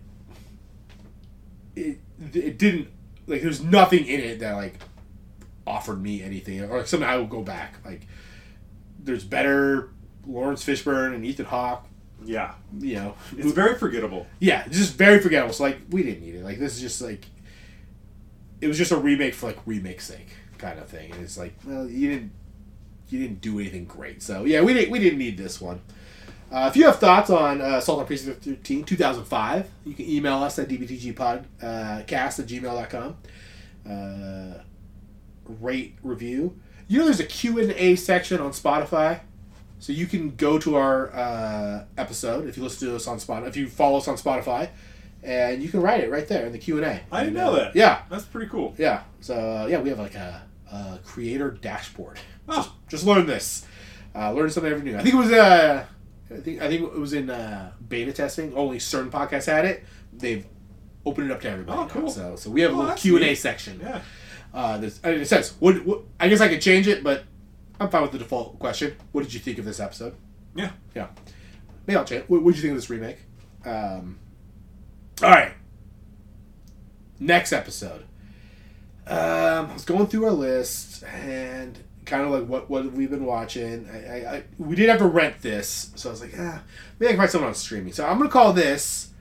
it it didn't like there's nothing in it that like offered me anything or like something I will go back. Like there's better Lawrence Fishburne and Ethan Hawke. Yeah, You know, it's very forgettable. yeah, just very forgettable. So like we didn't need it. Like this is just like it was just a remake for like remake's sake kind of thing. And it's like, well, you didn't you didn't do anything great. So yeah, we didn't we didn't need this one. Uh, if you have thoughts on uh, Assault on Precinct thirteen, two thousand five, you can email us at d b t g podcast uh, cast at gmail dot com. Uh, rate, review. You know there's a Q and A section on Spotify? So you can go to our uh, episode if you listen to us on Spotify, if you follow us on Spotify, and you can write it right there in the Q and A. I didn't And, know uh, that. Yeah, That's pretty cool. yeah. So uh, yeah, we have like a, a creator dashboard. Oh. Just, just learn this. Uh, learn something every new. I think it was uh, I think I think it was in uh, beta testing. Only certain podcasts had it. They've opened it up to everybody. Oh, now. cool. So so we have Oh, a little that's Q and A neat. section. Yeah. Uh, this, and it says, what, what, I guess I could change it, but I'm fine with the default question. What did you think of this episode? Yeah. Yeah. Maybe I'll change. What did you think of this remake? Um, all right. Next episode. Um, I was going through our list and kind of like what, what we've been watching. I, I, I we did have to rent this, so I was like, ah, maybe I can find someone on streaming. So I'm going to call this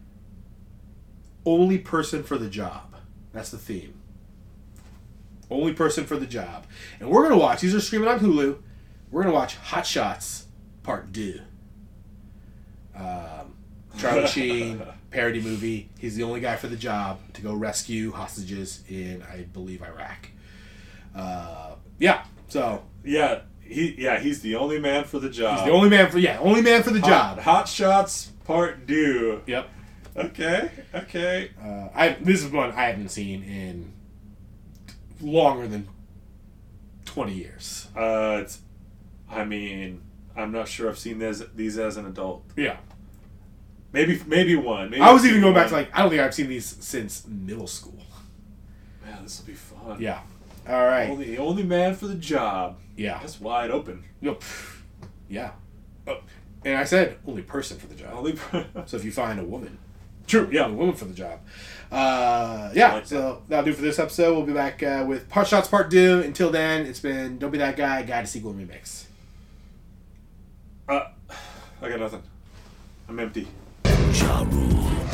Only Person for the Job. That's the theme. Only Person for the Job. And we're going to watch, these are streaming on Hulu, we're going to watch Hot Shots Part two. Um, Charlie Sheen, parody movie. He's the only guy for the job to go rescue hostages in, I believe, Iraq. Uh, yeah, so Yeah. He yeah he's the only man for the job. he's the only man for, yeah, only man for the Hot, job. Hot Shots Part Two. Yep. Okay. Okay. Uh, I This is one I haven't seen in longer than twenty years. Uh, it's. I mean, I'm not sure I've seen these these as an adult. Yeah. Maybe maybe one. Maybe I was I've even seen going back one. to like I don't think I've seen these since middle school. Man, this will be fun. Yeah. All right. Only only man for the job. Yeah. That's wide open. Yep. Yeah. Oh, and I said only person for the job. Only. So if you find a woman, True. Yeah. a woman for the job. Uh, yeah. like So that'll do for this episode. We'll be back uh, with Part Shots Part Two. Until then, it's been Don't Be That Guy, Guide to Sequel Remix. Uh, I got nothing. I'm empty. Ja Rule.